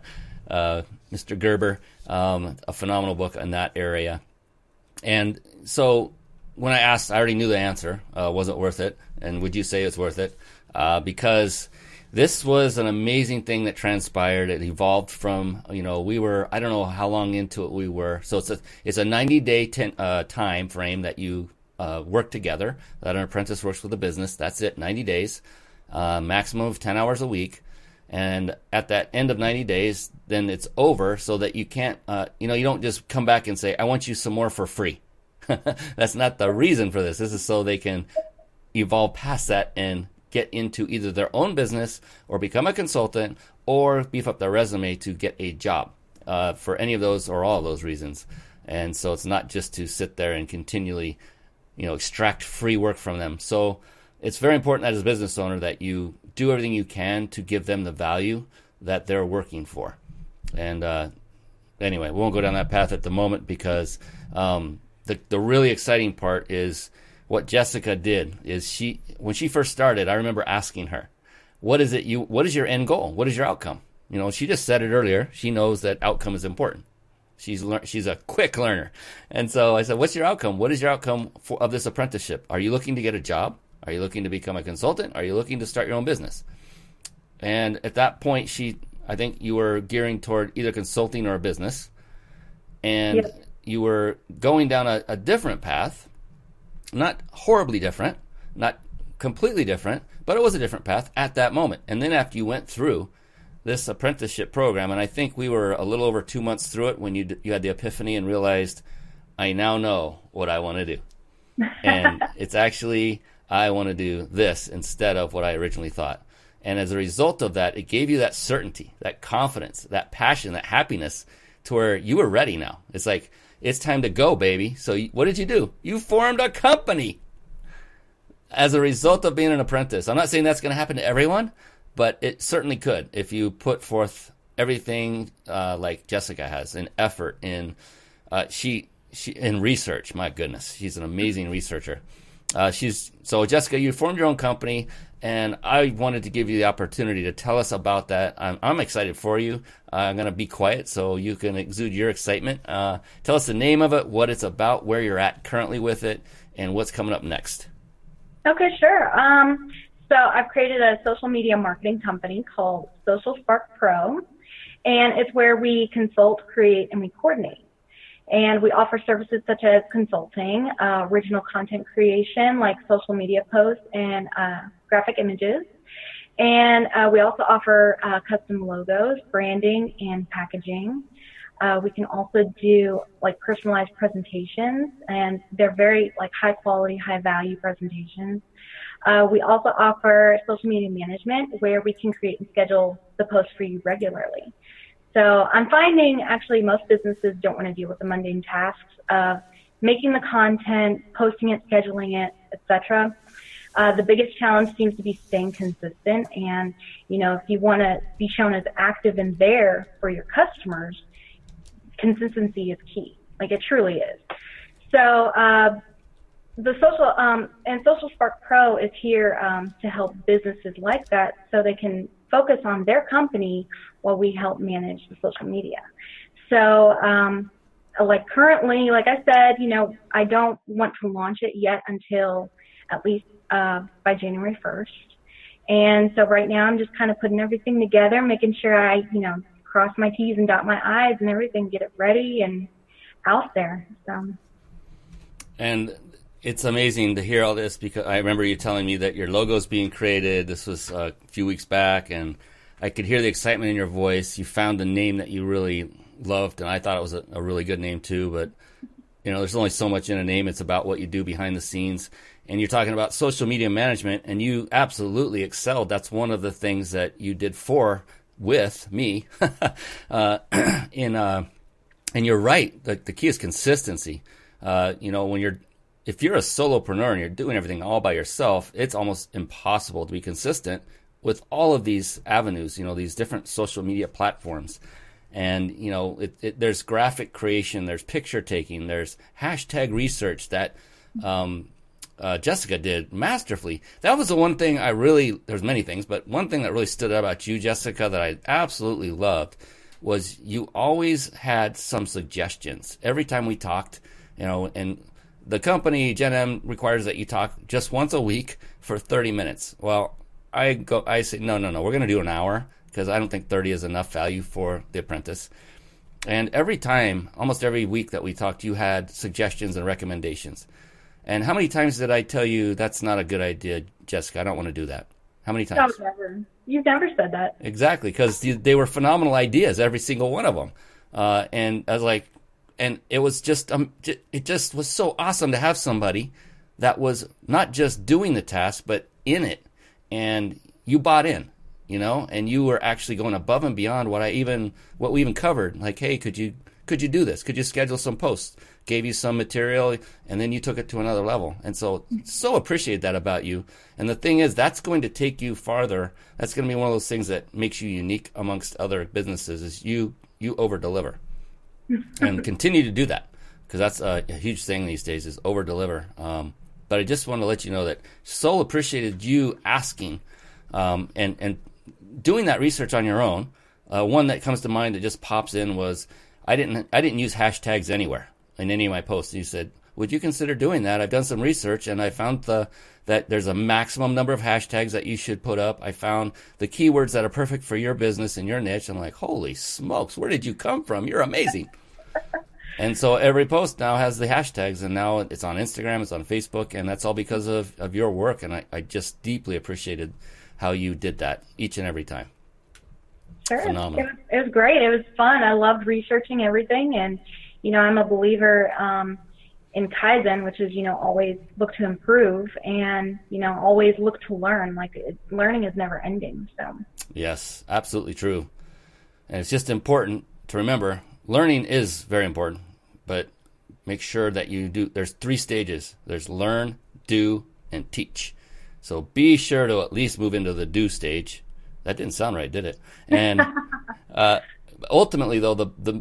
Mr. Gerber, a phenomenal book in that area. And so when I asked, I already knew the answer. Was it worth it? And would you say it's worth it? Because this was an amazing thing that transpired. It evolved from, we were, I don't know how long into it we were. So it's a 90-day time frame that you work together, that an apprentice works with a business. That's it, 90 days, maximum of 10 hours a week. And at that end of 90 days, then it's over, so that you can't, you don't just come back and say, I want you some more for free. That's not the reason for this. This is so they can evolve past that and get into either their own business or become a consultant or beef up their resume to get a job for any of those or all of those reasons. And so it's not just to sit there and continually, extract free work from them. So it's very important as a business owner that you do everything you can to give them the value that they're working for. And anyway, we won't go down that path at the moment because the really exciting part is what Jessica did is when she first started, I remember asking her, what is your end goal? What is your outcome? She just said it earlier. She knows that outcome is important. She's a quick learner. And so I said, what's your outcome? What is your outcome of this apprenticeship? Are you looking to get a job? Are you looking to become a consultant? Are you looking to start your own business? And at that point, I think you were gearing toward either consulting or a business. And Yes. You were going down a different path, not horribly different, not completely different, but it was a different path at that moment. And then after you went through this apprenticeship program, and I think we were a little over 2 months through it when you had the epiphany and realized, I now know what I want to do. And it's actually, I want to do this instead of what I originally thought. And as a result of that, it gave you that certainty, that confidence, that passion, that happiness to where you were ready now. It's like, it's time to go, baby. So what did you do? You formed a company as a result of being an apprentice. I'm not saying that's going to happen to everyone, but it certainly could if you put forth everything like Jessica has in effort, in she in research. My goodness, she's an amazing researcher. So Jessica, you formed your own company, and I wanted to give you the opportunity to tell us about that. I'm excited for you. I'm going to be quiet so you can exude your excitement. Tell us the name of it, what it's about, where you're at currently with it, and what's coming up next. Okay, sure. So I've created a social media marketing company called Social Spark Pro, and it's where we consult, create, and we coordinate. And we offer services such as consulting, original content creation like social media posts and graphic images. And we also offer custom logos, branding, and packaging. We can also do like personalized presentations, and they're very like high quality, high value presentations. We also offer social media management, where we can create and schedule the posts for you regularly. So I'm finding actually most businesses don't want to deal with the mundane tasks of making the content, posting it, scheduling it, etc. The biggest challenge seems to be staying consistent. And, you know, if you want to be shown as active and there for your customers, consistency is key. Like, it truly is. So the Social Spark Pro is here to help businesses like that, so they can focus on their company while we help manage the social media. So like currently, like I said, you know, I don't want to launch it yet until at least by January 1st. And so right now I'm just kind of putting everything together, making sure I, you know, cross my T's and dot my I's and everything, get it ready and out there. So. And it's amazing to hear all this, because I remember you telling me that your logo's being created. This was a few weeks back, and I could hear the excitement in your voice. You found a name that you really loved, and I thought it was a really good name too. But, you know, there's only so much in a name. It's about what you do behind the scenes. And you're talking about social media management, and you absolutely excelled. That's one of the things that you did with me. And you're right. The key is consistency. You know, if you're a solopreneur and you're doing everything all by yourself, it's almost impossible to be consistent with all of these avenues, you know, these different social media platforms. And, you know, there's graphic creation, there's picture taking, there's hashtag research that Jessica did masterfully. That was the one thing there's many things, but one thing that really stood out about you, Jessica, that I absolutely loved was you always had some suggestions. Every time we talked, you know, and the company, Gen M, requires that you talk just once a week for 30 minutes. Well, I say, no, we're going to do an hour, because I don't think 30 is enough value for the apprentice. And every time, almost every week that we talked, you had suggestions and recommendations. And how many times did I tell you that's not a good idea, Jessica? I don't want to do that. How many times? No, never. You've never said that. Exactly, because they were phenomenal ideas, every single one of them. And I was like, and it was just, it just was so awesome to have somebody that was not just doing the task, but in it. And you bought in, you know, and you were actually going above and beyond what we even covered. Like, hey, could you do this? Could you schedule some posts? Gave you some material, and then you took it to another level. And so appreciate that about you. And the thing is, that's going to take you farther. That's going to be one of those things that makes you unique amongst other businesses, is you over-deliver. And continue to do that, because that's a huge thing these days, is over-deliver. But I just want to let you know that Soul appreciated you asking and doing that research on your own. One that comes to mind that just pops in was, I didn't use hashtags anywhere in any of my posts. You said, would you consider doing that? I've done some research, and I found that there's a maximum number of hashtags that you should put up. I found the keywords that are perfect for your business and your niche. I'm like, holy smokes, where did you come from? You're amazing. And so every post now has the hashtags, and now it's on Instagram, it's on Facebook, and that's all because of your work. And I just deeply appreciated how you did that each and every time. Sure. Phenomenal. It was great. It was fun. I loved researching everything. And, you know, I'm a believer in Kaizen, which is, you know, always look to improve and, you know, always look to learn. Like, learning is never ending. So. Yes, absolutely true. And it's just important to remember, learning is very important, but make sure that you do. There's 3 stages. There's learn, do, and teach. So be sure to at least move into the do stage. That didn't sound right, did it? And ultimately, though, the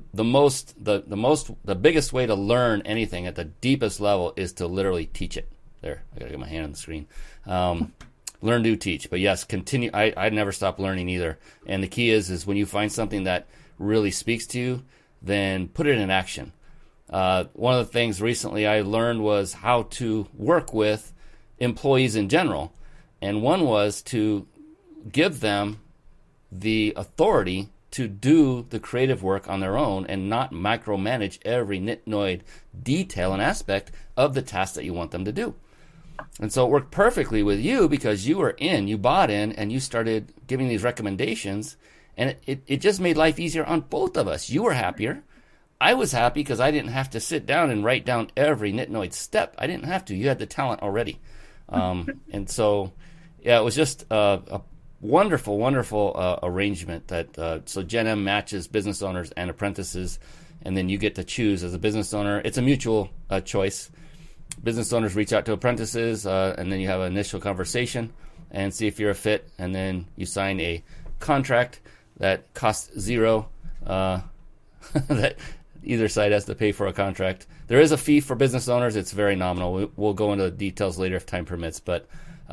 biggest way to learn anything at the deepest level is to literally teach it. There, I gotta get my hand on the screen. Learn, do, teach. But yes, continue. I never stop learning either. And the key is when you find something that really speaks to you, then put it in action. One of the things recently I learned was how to work with employees in general, and one was to give them the authority to do the creative work on their own and not micromanage every nitnoid detail and aspect of the task that you want them to do. And so it worked perfectly with you because you were in, you bought in, and you started giving these recommendations. And it just made life easier on both of us. You were happier. I was happy because I didn't have to sit down and write down every Nitnoid step. I didn't have to. You had the talent already. And so, yeah, it was just a wonderful, wonderful arrangement that so Gen M matches business owners and apprentices, and then you get to choose as a business owner. It's a mutual choice. Business owners reach out to apprentices, and then you have an initial conversation and see if you're a fit, and then you sign a contract that costs zero, that either side has to pay for a contract. There is a fee for business owners. It's very nominal. We'll go into the details later if time permits, but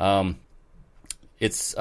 it's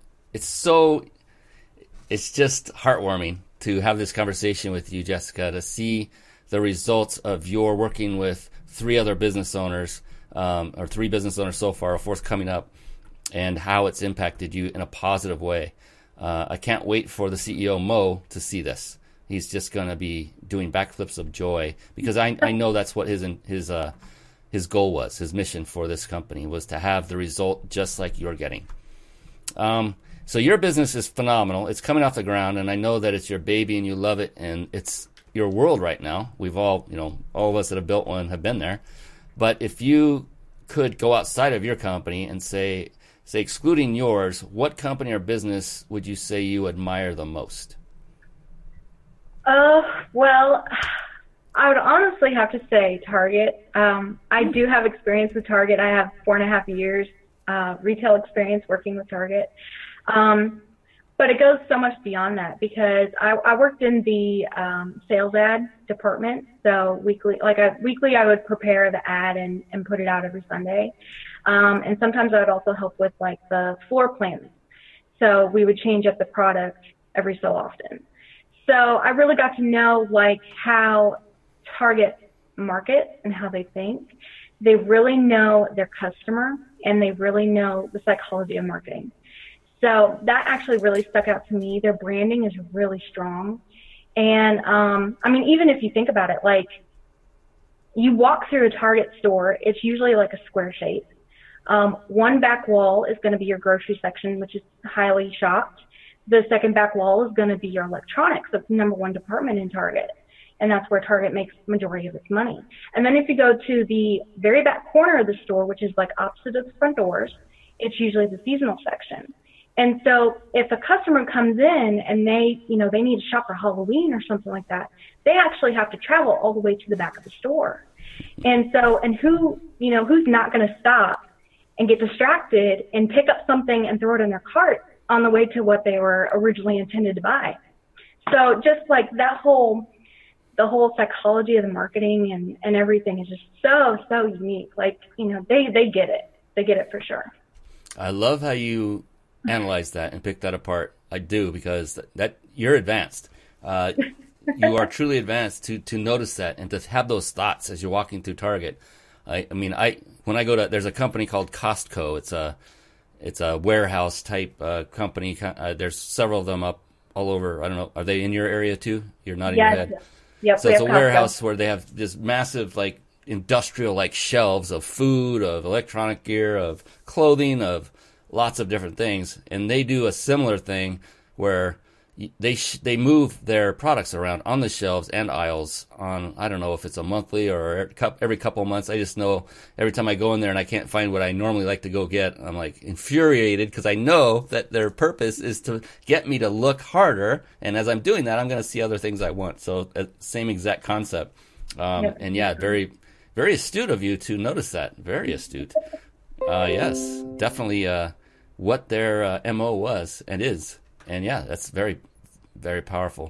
just heartwarming to have this conversation with you, Jessica, to see the results of your working with three other business owners, or three business owners so far, a fourth coming up, and how it's impacted you in a positive way. I can't wait for the CEO, Mo, to see this. He's just going to be doing backflips of joy because I know that's what his goal was. His mission for this company was to have the result just like you're getting. So your business is phenomenal. It's coming off the ground, and I know that it's your baby and you love it, and it's your world right now. We've all, all of us that have built one have been there. But if you could go outside of your company and say excluding yours, what company or business would you say you admire the most? Well, I would honestly have to say Target. I do have experience with Target. I have 4.5 years retail experience working with Target. But it goes so much beyond that because I worked in the sales ad department. So weekly I would prepare the ad and put it out every Sunday. And sometimes I would also help with like the floor plans. So we would change up the product every so often. So I really got to know like how Target markets and how they think. They really know their customer and they really know the psychology of marketing. So that actually really stuck out to me. Their branding is really strong. And even if you think about it, like you walk through a Target store, it's usually like a square shape. One back wall is going to be your grocery section, which is highly shopped. The second back wall is going to be your electronics. That's the number one department in Target. And that's where Target makes majority of its money. And then if you go to the very back corner of the store, which is like opposite of the front doors, it's usually the seasonal section. And so if a customer comes in and they need to shop for Halloween or something like that, they actually have to travel all the way to the back of the store. And so, who's not going to stop and get distracted and pick up something and throw it in their cart on the way to what they were originally intended to buy? So just like the whole psychology of the marketing and everything is just so unique. Like, they get it. They get it for sure. I love how you analyze that and pick that apart. I do, because that you're advanced. You are truly advanced to notice that and to have those thoughts as you're walking through Target. When I go to, there's a company called Costco. It's a warehouse type company. There's several of them up all over. I don't know. Are they in your area too? You're nodding your head. Yep, so it's a warehouse where they have this massive, like, industrial, like, shelves of food, of electronic gear, of clothing, of lots of different things. And they do a similar thing where they move their products around on the shelves and aisles on, I don't know if it's a monthly or every couple of months. I just know every time I go in there and I can't find what I normally like to go get, I'm like infuriated because I know that their purpose is to get me to look harder. And as I'm doing that, I'm going to see other things I want. So same exact concept. And yeah, very, very astute of you to notice that. Very astute. Yes, definitely what their MO was and is. And yeah, that's very, very powerful.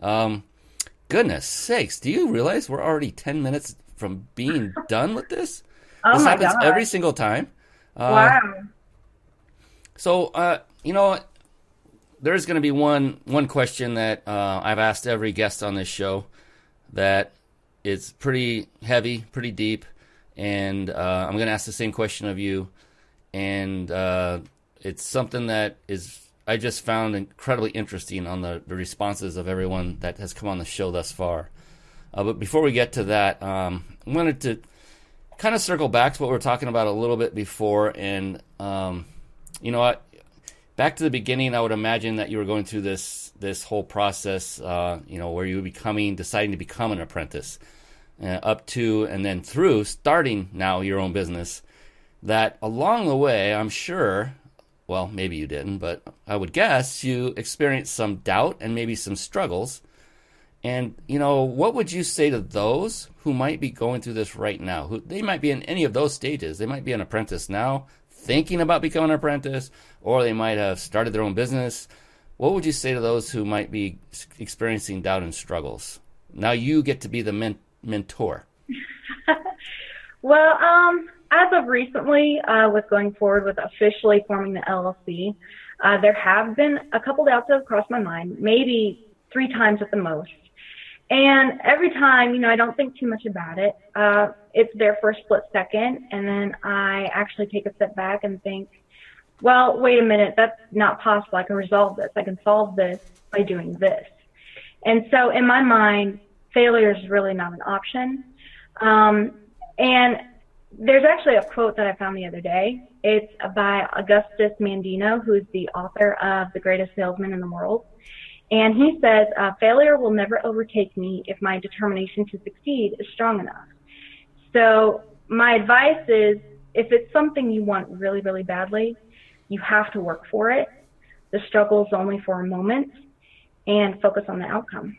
Goodness sakes, do you realize we're already 10 minutes from being done with this? Oh, this my happens God. every single time. Wow. So, there's going to be one question that I've asked every guest on this show that is pretty heavy, pretty deep, and I'm going to ask the same question of you. And it's something that I just found incredibly interesting on the responses of everyone that has come on the show thus far. But before we get to that, I wanted to kind of circle back to what we were talking about a little bit before, and you know what? Back to the beginning, I would imagine that you were going through this whole process, you know, where you were deciding to become an apprentice, up to and then through starting now your own business. That along the way, I'm sure, well, maybe you didn't, but I would guess you experienced some doubt and maybe some struggles. And, you know, what would you say to those who might be going through this right now? They might be in any of those stages. They might be an apprentice now, thinking about becoming an apprentice, or they might have started their own business. What would you say to those who might be experiencing doubt and struggles? Now you get to be the mentor. Well, as of recently, with going forward with officially forming the LLC, there have been a couple doubts that have crossed my mind, maybe 3 times at the most. And every time, you know, I don't think too much about it. It's there for a split second, and then I actually take a step back and think, well, wait a minute, that's not possible. I can resolve this. I can solve this by doing this. And so in my mind, failure is really not an option. And there's actually a quote that I found the other day. It's by Augustus Mandino, who is the author of The Greatest Salesman in the World. And he says, failure will never overtake me if my determination to succeed is strong enough. So my advice is, if it's something you want really, really badly, you have to work for it. The struggle is only for a moment, and focus on the outcome.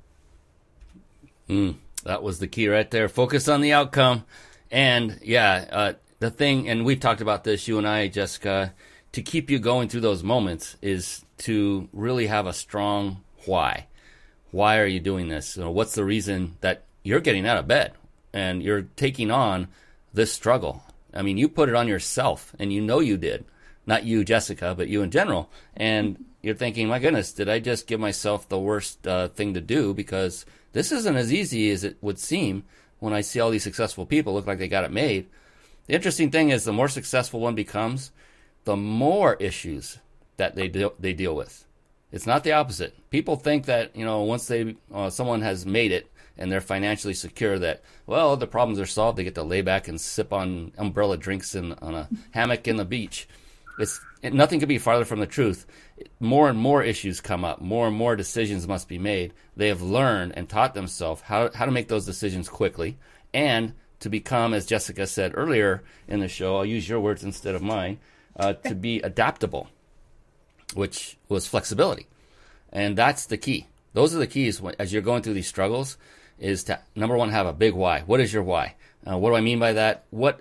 That was the key right there. Focus on the outcome. And yeah, the thing, and we've talked about this, you and I, Jessica, to keep you going through those moments is to really have a strong why. Why are you doing this? You know, what's the reason that you're getting out of bed and you're taking on this struggle? I mean, you put it on yourself, and you know you did. Not you, Jessica, but you in general. And you're thinking, my goodness, did I just give myself the worst thing to do? Because this isn't as easy as it would seem when I see all these successful people look like they got it made. The interesting thing is, the more successful one becomes, the more issues that they deal with. It's not the opposite. People think that, you know, once someone has made it and they're financially secure, that, well, the problems are solved. They get to lay back and sip on umbrella drinks on a hammock in the beach. Nothing could be farther from the truth. More and more issues come up. More and more decisions must be made. They have learned and taught themselves how to make those decisions quickly, and to become, as Jessica said earlier in the show, I'll use your words instead of mine, to be adaptable, which was flexibility. And that's the key. Those are the keys as you're going through these struggles, is to, number one, have a big why. What is your why? What do I mean by that? What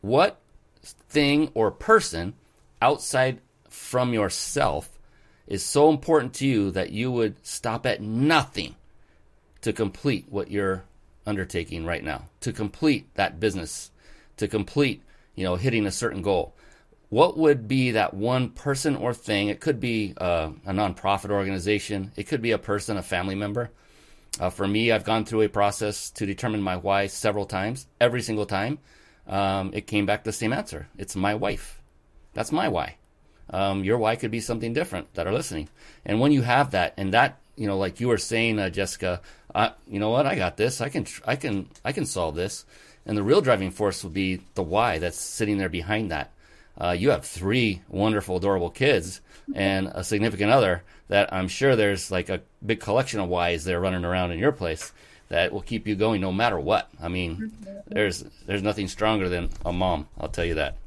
thing or person outside from yourself is so important to you that you would stop at nothing to complete what you're undertaking right now, to complete that business, to complete, you know, hitting a certain goal? What would be that one person or thing? It could be a nonprofit organization. It could be a person, a family member. For me, I've gone through a process to determine my why several times. Every single time, it came back the same answer. It's my wife. That's my why. Your why could be something different that are listening. And when you have that, and that, you know, like you were saying, Jessica, you know what? I got this. I can solve this. And the real driving force will be the why that's sitting there behind that. You have 3 wonderful, adorable kids and a significant other that I'm sure there's like a big collection of whys there running around in your place that will keep you going no matter what. I mean, there's nothing stronger than a mom. I'll tell you that.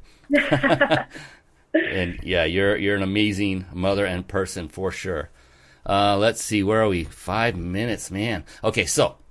And yeah, you're an amazing mother and person for sure. Let's see, where are we? 5 minutes, man. Okay,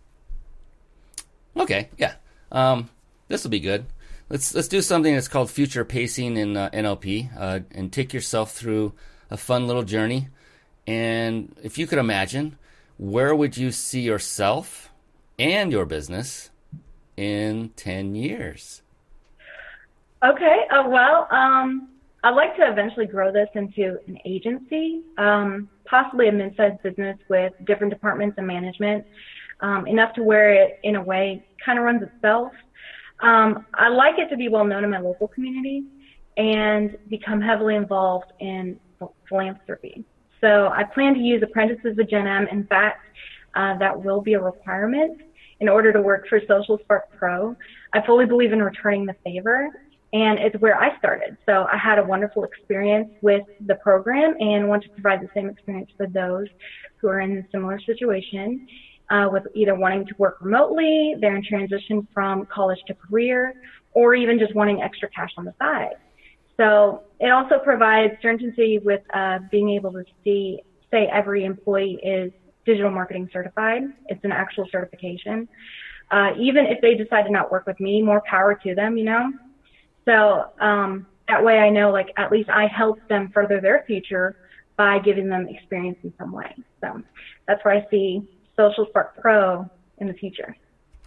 yeah. This will be good. Let's do something that's called future pacing in NLP, and take yourself through a fun little journey. And if you could imagine, where would you see yourself and your business in 10 years? Okay. I'd like to eventually grow this into an agency, possibly a mid-sized business with different departments and management, enough to where it, in a way, kind of runs itself. I like it to be well known in my local community and become heavily involved in philanthropy. So I plan to use apprentices with Gen M. In fact, that will be a requirement. in order to work for Social Spark Pro. I fully believe in returning the favor, and it's where I started. So I had a wonderful experience with the program and want to provide the same experience for those who are in a similar situation, with either wanting to work remotely, they're in transition from college to career, or even just wanting extra cash on the side. So it also provides certainty with being able to say every employee is digital marketing certified. It's an actual certification. Even if they decide to not work with me, more power to them, you know? So that way I know, like, at least I helped them further their future by giving them experience in some way. So that's where I see Social Spark Pro in the future.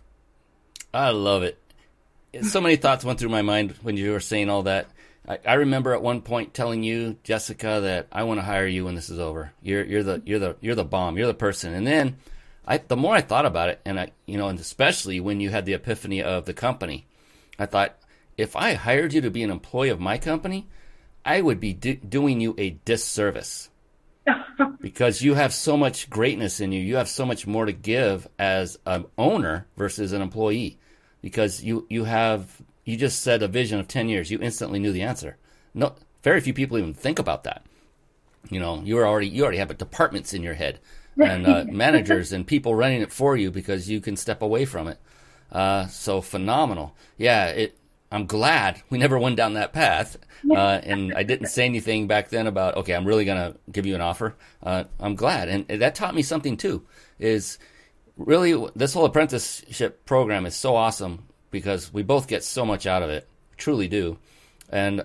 I love it. So many thoughts went through my mind when you were saying all that. I remember at one point telling you, Jessica, that I want to hire you when this is over. You're the bomb. You're the person. And then the more I thought about it, and and especially when you had the epiphany of the company, I thought, if I hired you to be an employee of my company, I would be doing you a disservice. Because you have so much greatness in you. You have so much more to give as an owner versus an employee. Because you just said a vision of 10 years. You instantly knew the answer. No, very few people even think about that. You already have departments in your head and managers and people running it for you because you can step away from it. So phenomenal. Yeah, I'm glad we never went down that path. And I didn't say anything back then about, okay, I'm really going to give you an offer. I'm glad. And that taught me something too, is really this whole apprenticeship program is so awesome because we both get so much out of it, truly do. And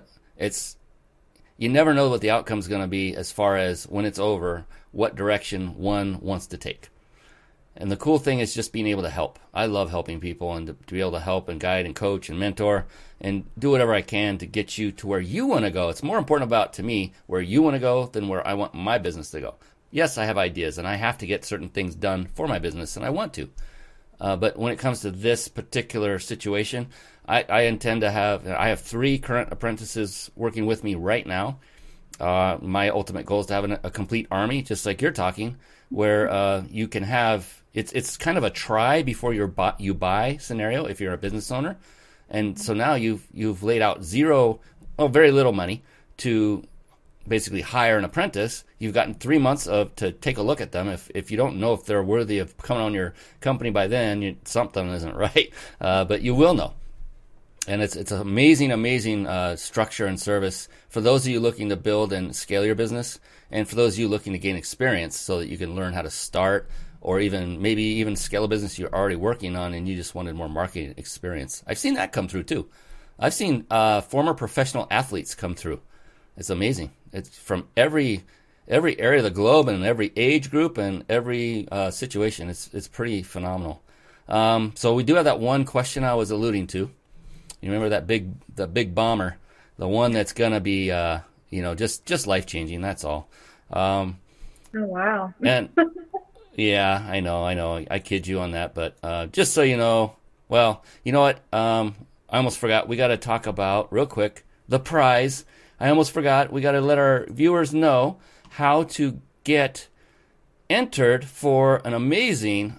you never know what the outcome is going to be as far as when it's over, what direction one wants to take. And the cool thing is just being able to help. I love helping people and to be able to help and guide and coach and mentor and do whatever I can to get you to where you want to go. It's more important to me where you want to go than where I want my business to go. Yes, I have ideas and I have to get certain things done for my business and I want to. But when it comes to this particular situation, I intend to I have 3 current apprentices working with me right now. My ultimate goal is to have a complete army, just like you're talking, where you can have, it's kind of a try before you buy scenario if you're a business owner. And so now you've laid out very little money to basically hire an apprentice. You've gotten 3 months to take a look at them. If you don't know if they're worthy of coming on your company by then, something isn't right. But you will know. And it's an amazing structure and service for those of you looking to build and scale your business, and for those of you looking to gain experience so that you can learn how to start or even scale a business you're already working on and you just wanted more marketing experience. I've seen that come through too. I've seen former professional athletes come through. It's amazing. It's from every area of the globe and every age group and every situation. It's pretty phenomenal. So we do have that one question I was alluding to. You remember the big bomber, the one that's gonna be just life changing. That's all. Oh wow. And yeah, I know. I kid you on that, but just so you know, well, you know what? I almost forgot. We got to talk about real quick the prize. I almost forgot. We got to let our viewers know how to get entered for an amazing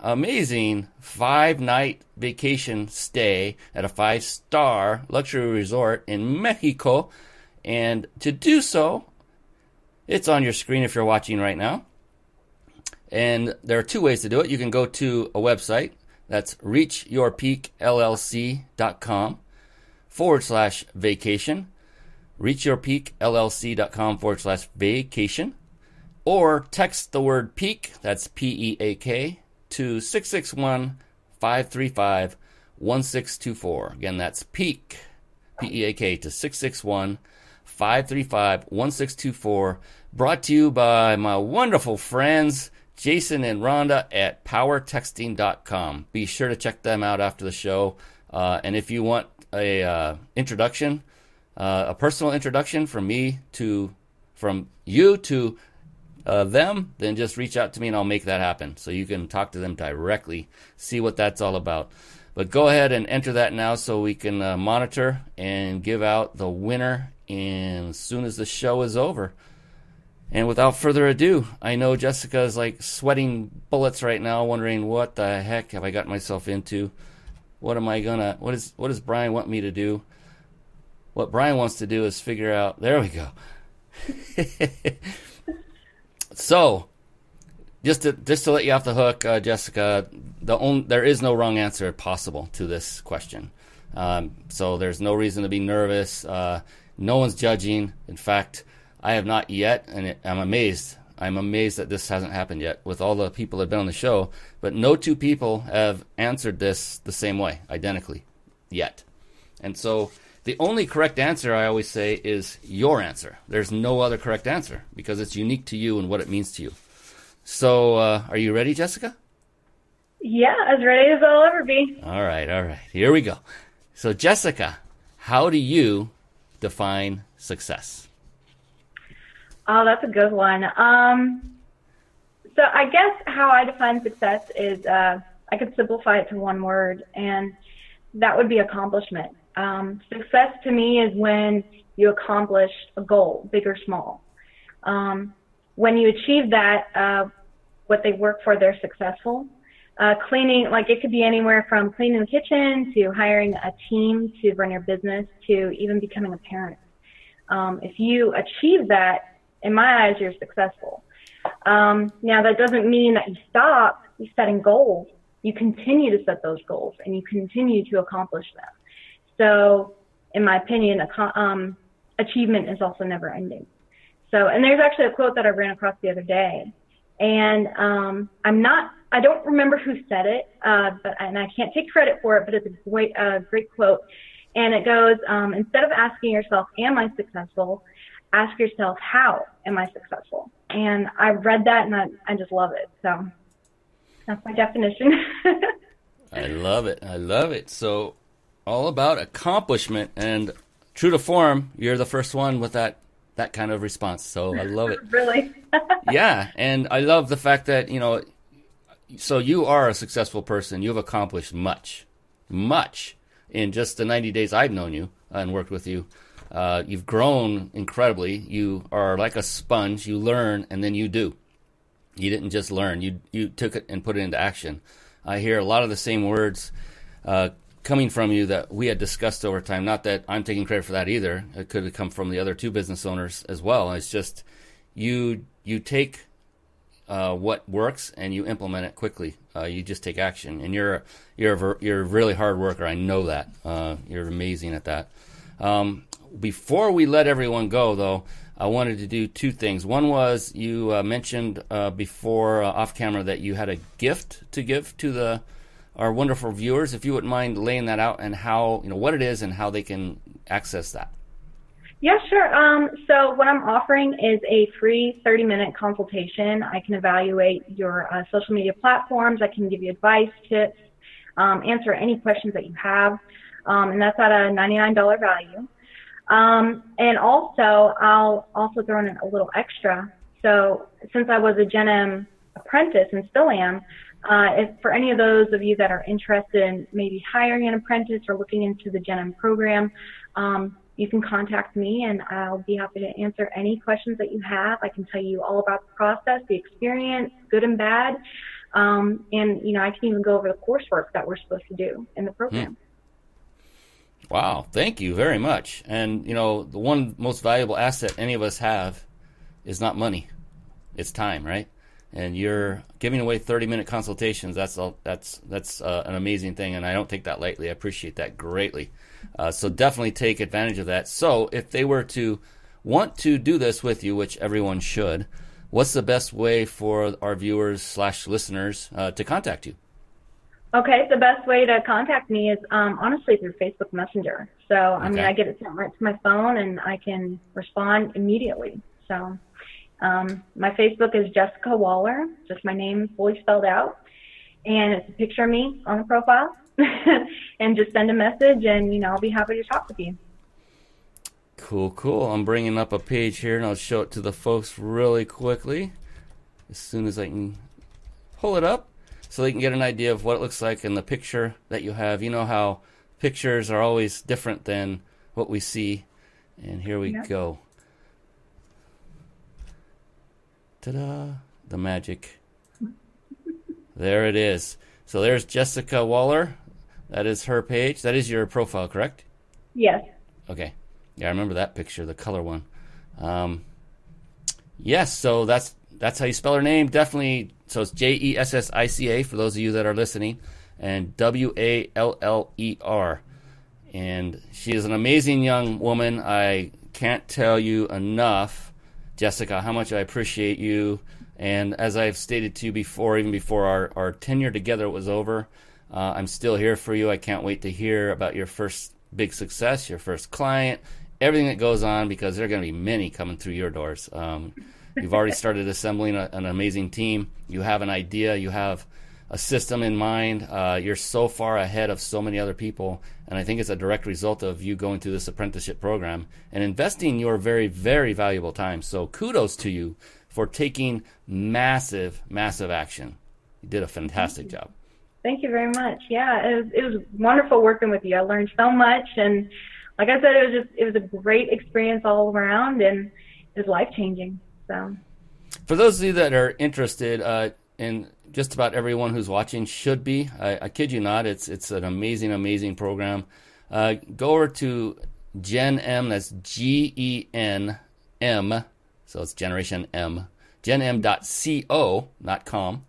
5-night vacation stay at a 5-star luxury resort in Mexico. And to do so, it's on your screen if you're watching right now. And there are 2 ways to do it. You can go to a website. That's reachyourpeakllc.com/vacation. reachyourpeakllc.com/vacation. Or text the word PEAK, that's PEAK, to 661-535-1624. Again, that's PEAK, PEAK, to 661-535-1624. Brought to you by my wonderful friends, Jason and Rhonda at powertexting.com. Be sure to check them out after the show. And if you want a introduction, a personal introduction from you to them, then just reach out to me and I'll make that happen. So you can talk to them directly, see what that's all about. But go ahead and enter that now so we can monitor and give out the winner as soon as the show is over. And without further ado, I know Jessica is like sweating bullets right now, wondering what the heck have I gotten myself into? What does Brian want me to do? What Brian wants to do is figure out, there we go. So, just to let you off the hook, Jessica, there is no wrong answer possible to this question. So there's no reason to be nervous. No one's judging. In fact, I have not yet, and I'm amazed. I'm amazed that this hasn't happened yet with all the people that have been on the show. But no two people have answered this the same way, identically, yet. And so the only correct answer, I always say, is your answer. There's no other correct answer because it's unique to you and what it means to you. So are you ready, Jessica? Yeah, as ready as I'll ever be. All right. Here we go. So, Jessica, how do you define success? Oh, that's a good one. So I guess how I define success is I could simplify it to one word, and that would be accomplishment. Success to me is when you accomplish a goal, big or small. When you achieve that, what they work for, they're successful. Cleaning, like it could be anywhere from cleaning the kitchen to hiring a team to run your business to even becoming a parent. If you achieve that, in my eyes, you're successful. Now, that doesn't mean that you stop setting goals. You continue to set those goals and you continue to accomplish them. So, in my opinion, achievement is also never ending. So, and there's actually a quote that I ran across the other day, and I don't remember who said it, and I can't take credit for it, but it's a great quote. And it goes, instead of asking yourself, am I successful? Ask yourself, how am I successful? And I read that and I just love it. So that's my definition. I love it. So all about accomplishment, and true to form, you're the first one with that kind of response. So I love it. Really? Yeah. And I love the fact that, so you are a successful person. You've accomplished much in just the 90 days I've known you and worked with you. You've grown incredibly. You are like a sponge. You learn and then you do. You didn't just learn. You took it and put it into action. I hear a lot of the same words coming from you that we had discussed over time. Not that I'm taking credit for that either. It could have come from the other two business owners as well. It's just you take what works and you implement it quickly. You just take action, and you're a really hard worker. I know that. You're amazing at that. Before we let everyone go, though, I wanted to do two things. One was you mentioned before off camera that you had a gift to give to our wonderful viewers. If you wouldn't mind laying that out and how what it is and how they can access that. Yeah, sure. So what I'm offering is a free 30-minute consultation. I can evaluate your social media platforms. I can give you advice, tips, answer any questions that you have, and that's at a $99 value. And also, I'll also throw in a little extra. So since I was a Gen M apprentice and still am, if for any of those of you that are interested in maybe hiring an apprentice or looking into the Gen M program, you can contact me and I'll be happy to answer any questions that you have. I can tell you all about the process, the experience, good and bad. And, I can even go over the coursework that we're supposed to do in the program. Wow. Thank you very much. And, the one most valuable asset any of us have is not money. It's time, right? And you're giving away 30-minute consultations. That's an amazing thing, and I don't take that lightly. I appreciate that greatly. So definitely take advantage of that. So if they were to want to do this with you, which everyone should, what's the best way for our viewers / listeners to contact you? Okay, the best way to contact me is honestly through Facebook Messenger. So, I get it sent right to my phone, and I can respond immediately. So my Facebook is Jessica Waller, just my name fully spelled out, and it's a picture of me on the profile. And just send a message, and I'll be happy to talk with you. Cool. I'm bringing up a page here, and I'll show it to the folks really quickly as soon as I can pull it up, so they can get an idea of what it looks like in the picture that you have. You know how pictures are always different than what we see, and here we go. Ta-da! The magic. There it is. So there's Jessica Waller. That is her page. That is your profile, correct? Yes. Okay. Yeah, I remember that picture, the color one. Yes, so that's how you spell her name. Definitely. So it's Jessica for those of you that are listening, and Waller. And she is an amazing young woman. I can't tell you enough, Jessica, how much I appreciate you. And as I've stated to you before, even before our tenure together was over, I'm still here for you. I can't wait to hear about your first big success, your first client, everything that goes on, because there are going to be many coming through your doors. You've already started assembling an amazing team. You have an idea. You have a system in mind. You're so far ahead of so many other people, and I think it's a direct result of you going through this apprenticeship program and investing your very, very valuable time. So kudos to you for taking massive, massive action. You did a fantastic job. Thank you very much. Yeah, it was wonderful working with you. I learned so much, and like I said, it was a great experience all around, and it was life-changing. So, for those of you that are interested, and just about everyone who's watching should be, I kid you not, it's an amazing, amazing program. Go over to Gen M, that's GENM, so it's Generation M, genm.co, not com,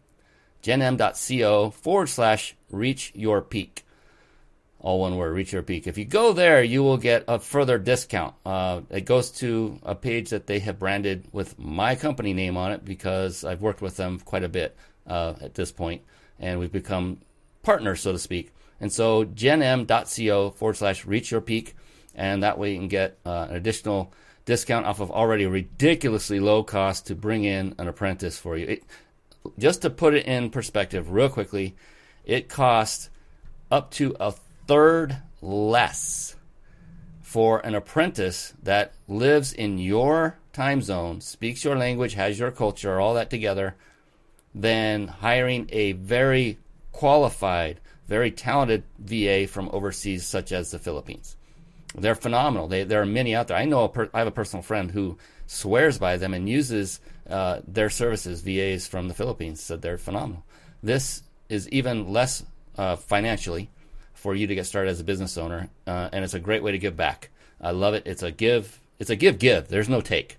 genm.co/reach your peak. All one word, reach your peak. If you go there, you will get a further discount. It goes to a page that they have branded with my company name on it, because I've worked with them quite a bit at this point, and we've become partners, so to speak. And so genm.co/reach your peak, and that way you can get an additional discount off of already a ridiculously low cost to bring in an apprentice for you. Just to put it in perspective real quickly, it costs up to a third less for an apprentice that lives in your time zone, speaks your language, has your culture, all that together, than hiring a very qualified, very talented VA from overseas, such as the Philippines. They're phenomenal. There are many out there. I know I have a personal friend who swears by them and uses their services, VAs from the Philippines. So they're phenomenal. This is even less financially for you to get started as a business owner, and it's a great way to give back. I love it. It's a give. There's no take.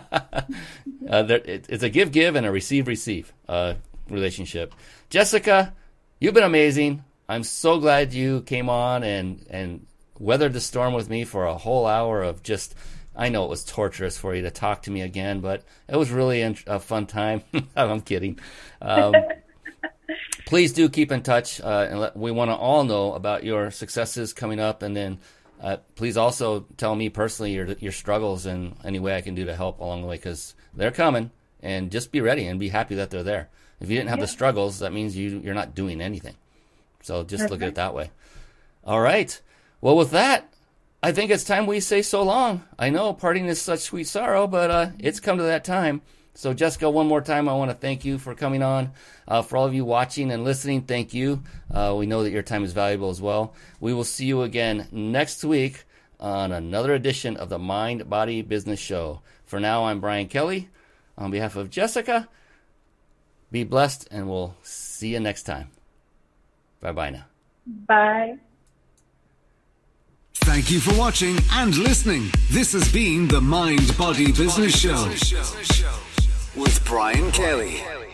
It's a give and a receive relationship. Jessica, you've been amazing. I'm so glad you came on and weathered the storm with me for a whole hour of just, I know it was torturous for you to talk to me again, but it was really a fun time. I'm kidding. Please do keep in touch, and we want to all know about your successes coming up, and then please also tell me personally your struggles and any way I can do to help along the way, because they're coming, and just be ready and be happy that they're there. If you didn't have the struggles, that means you're not doing anything. So just look at it that way. All right. Well, with that, I think it's time we say so long. I know parting is such sweet sorrow, but it's come to that time. So, Jessica, one more time, I want to thank you for coming on. For all of you watching and listening, thank you. We know that your time is valuable as well. We will see you again next week on another edition of the Mind Body Business Show. For now, I'm Brian Kelly. On behalf of Jessica, be blessed, and we'll see you next time. Bye-bye now. Bye. Thank you for watching and listening. This has been the Mind Body Business Show with Brian Kelly.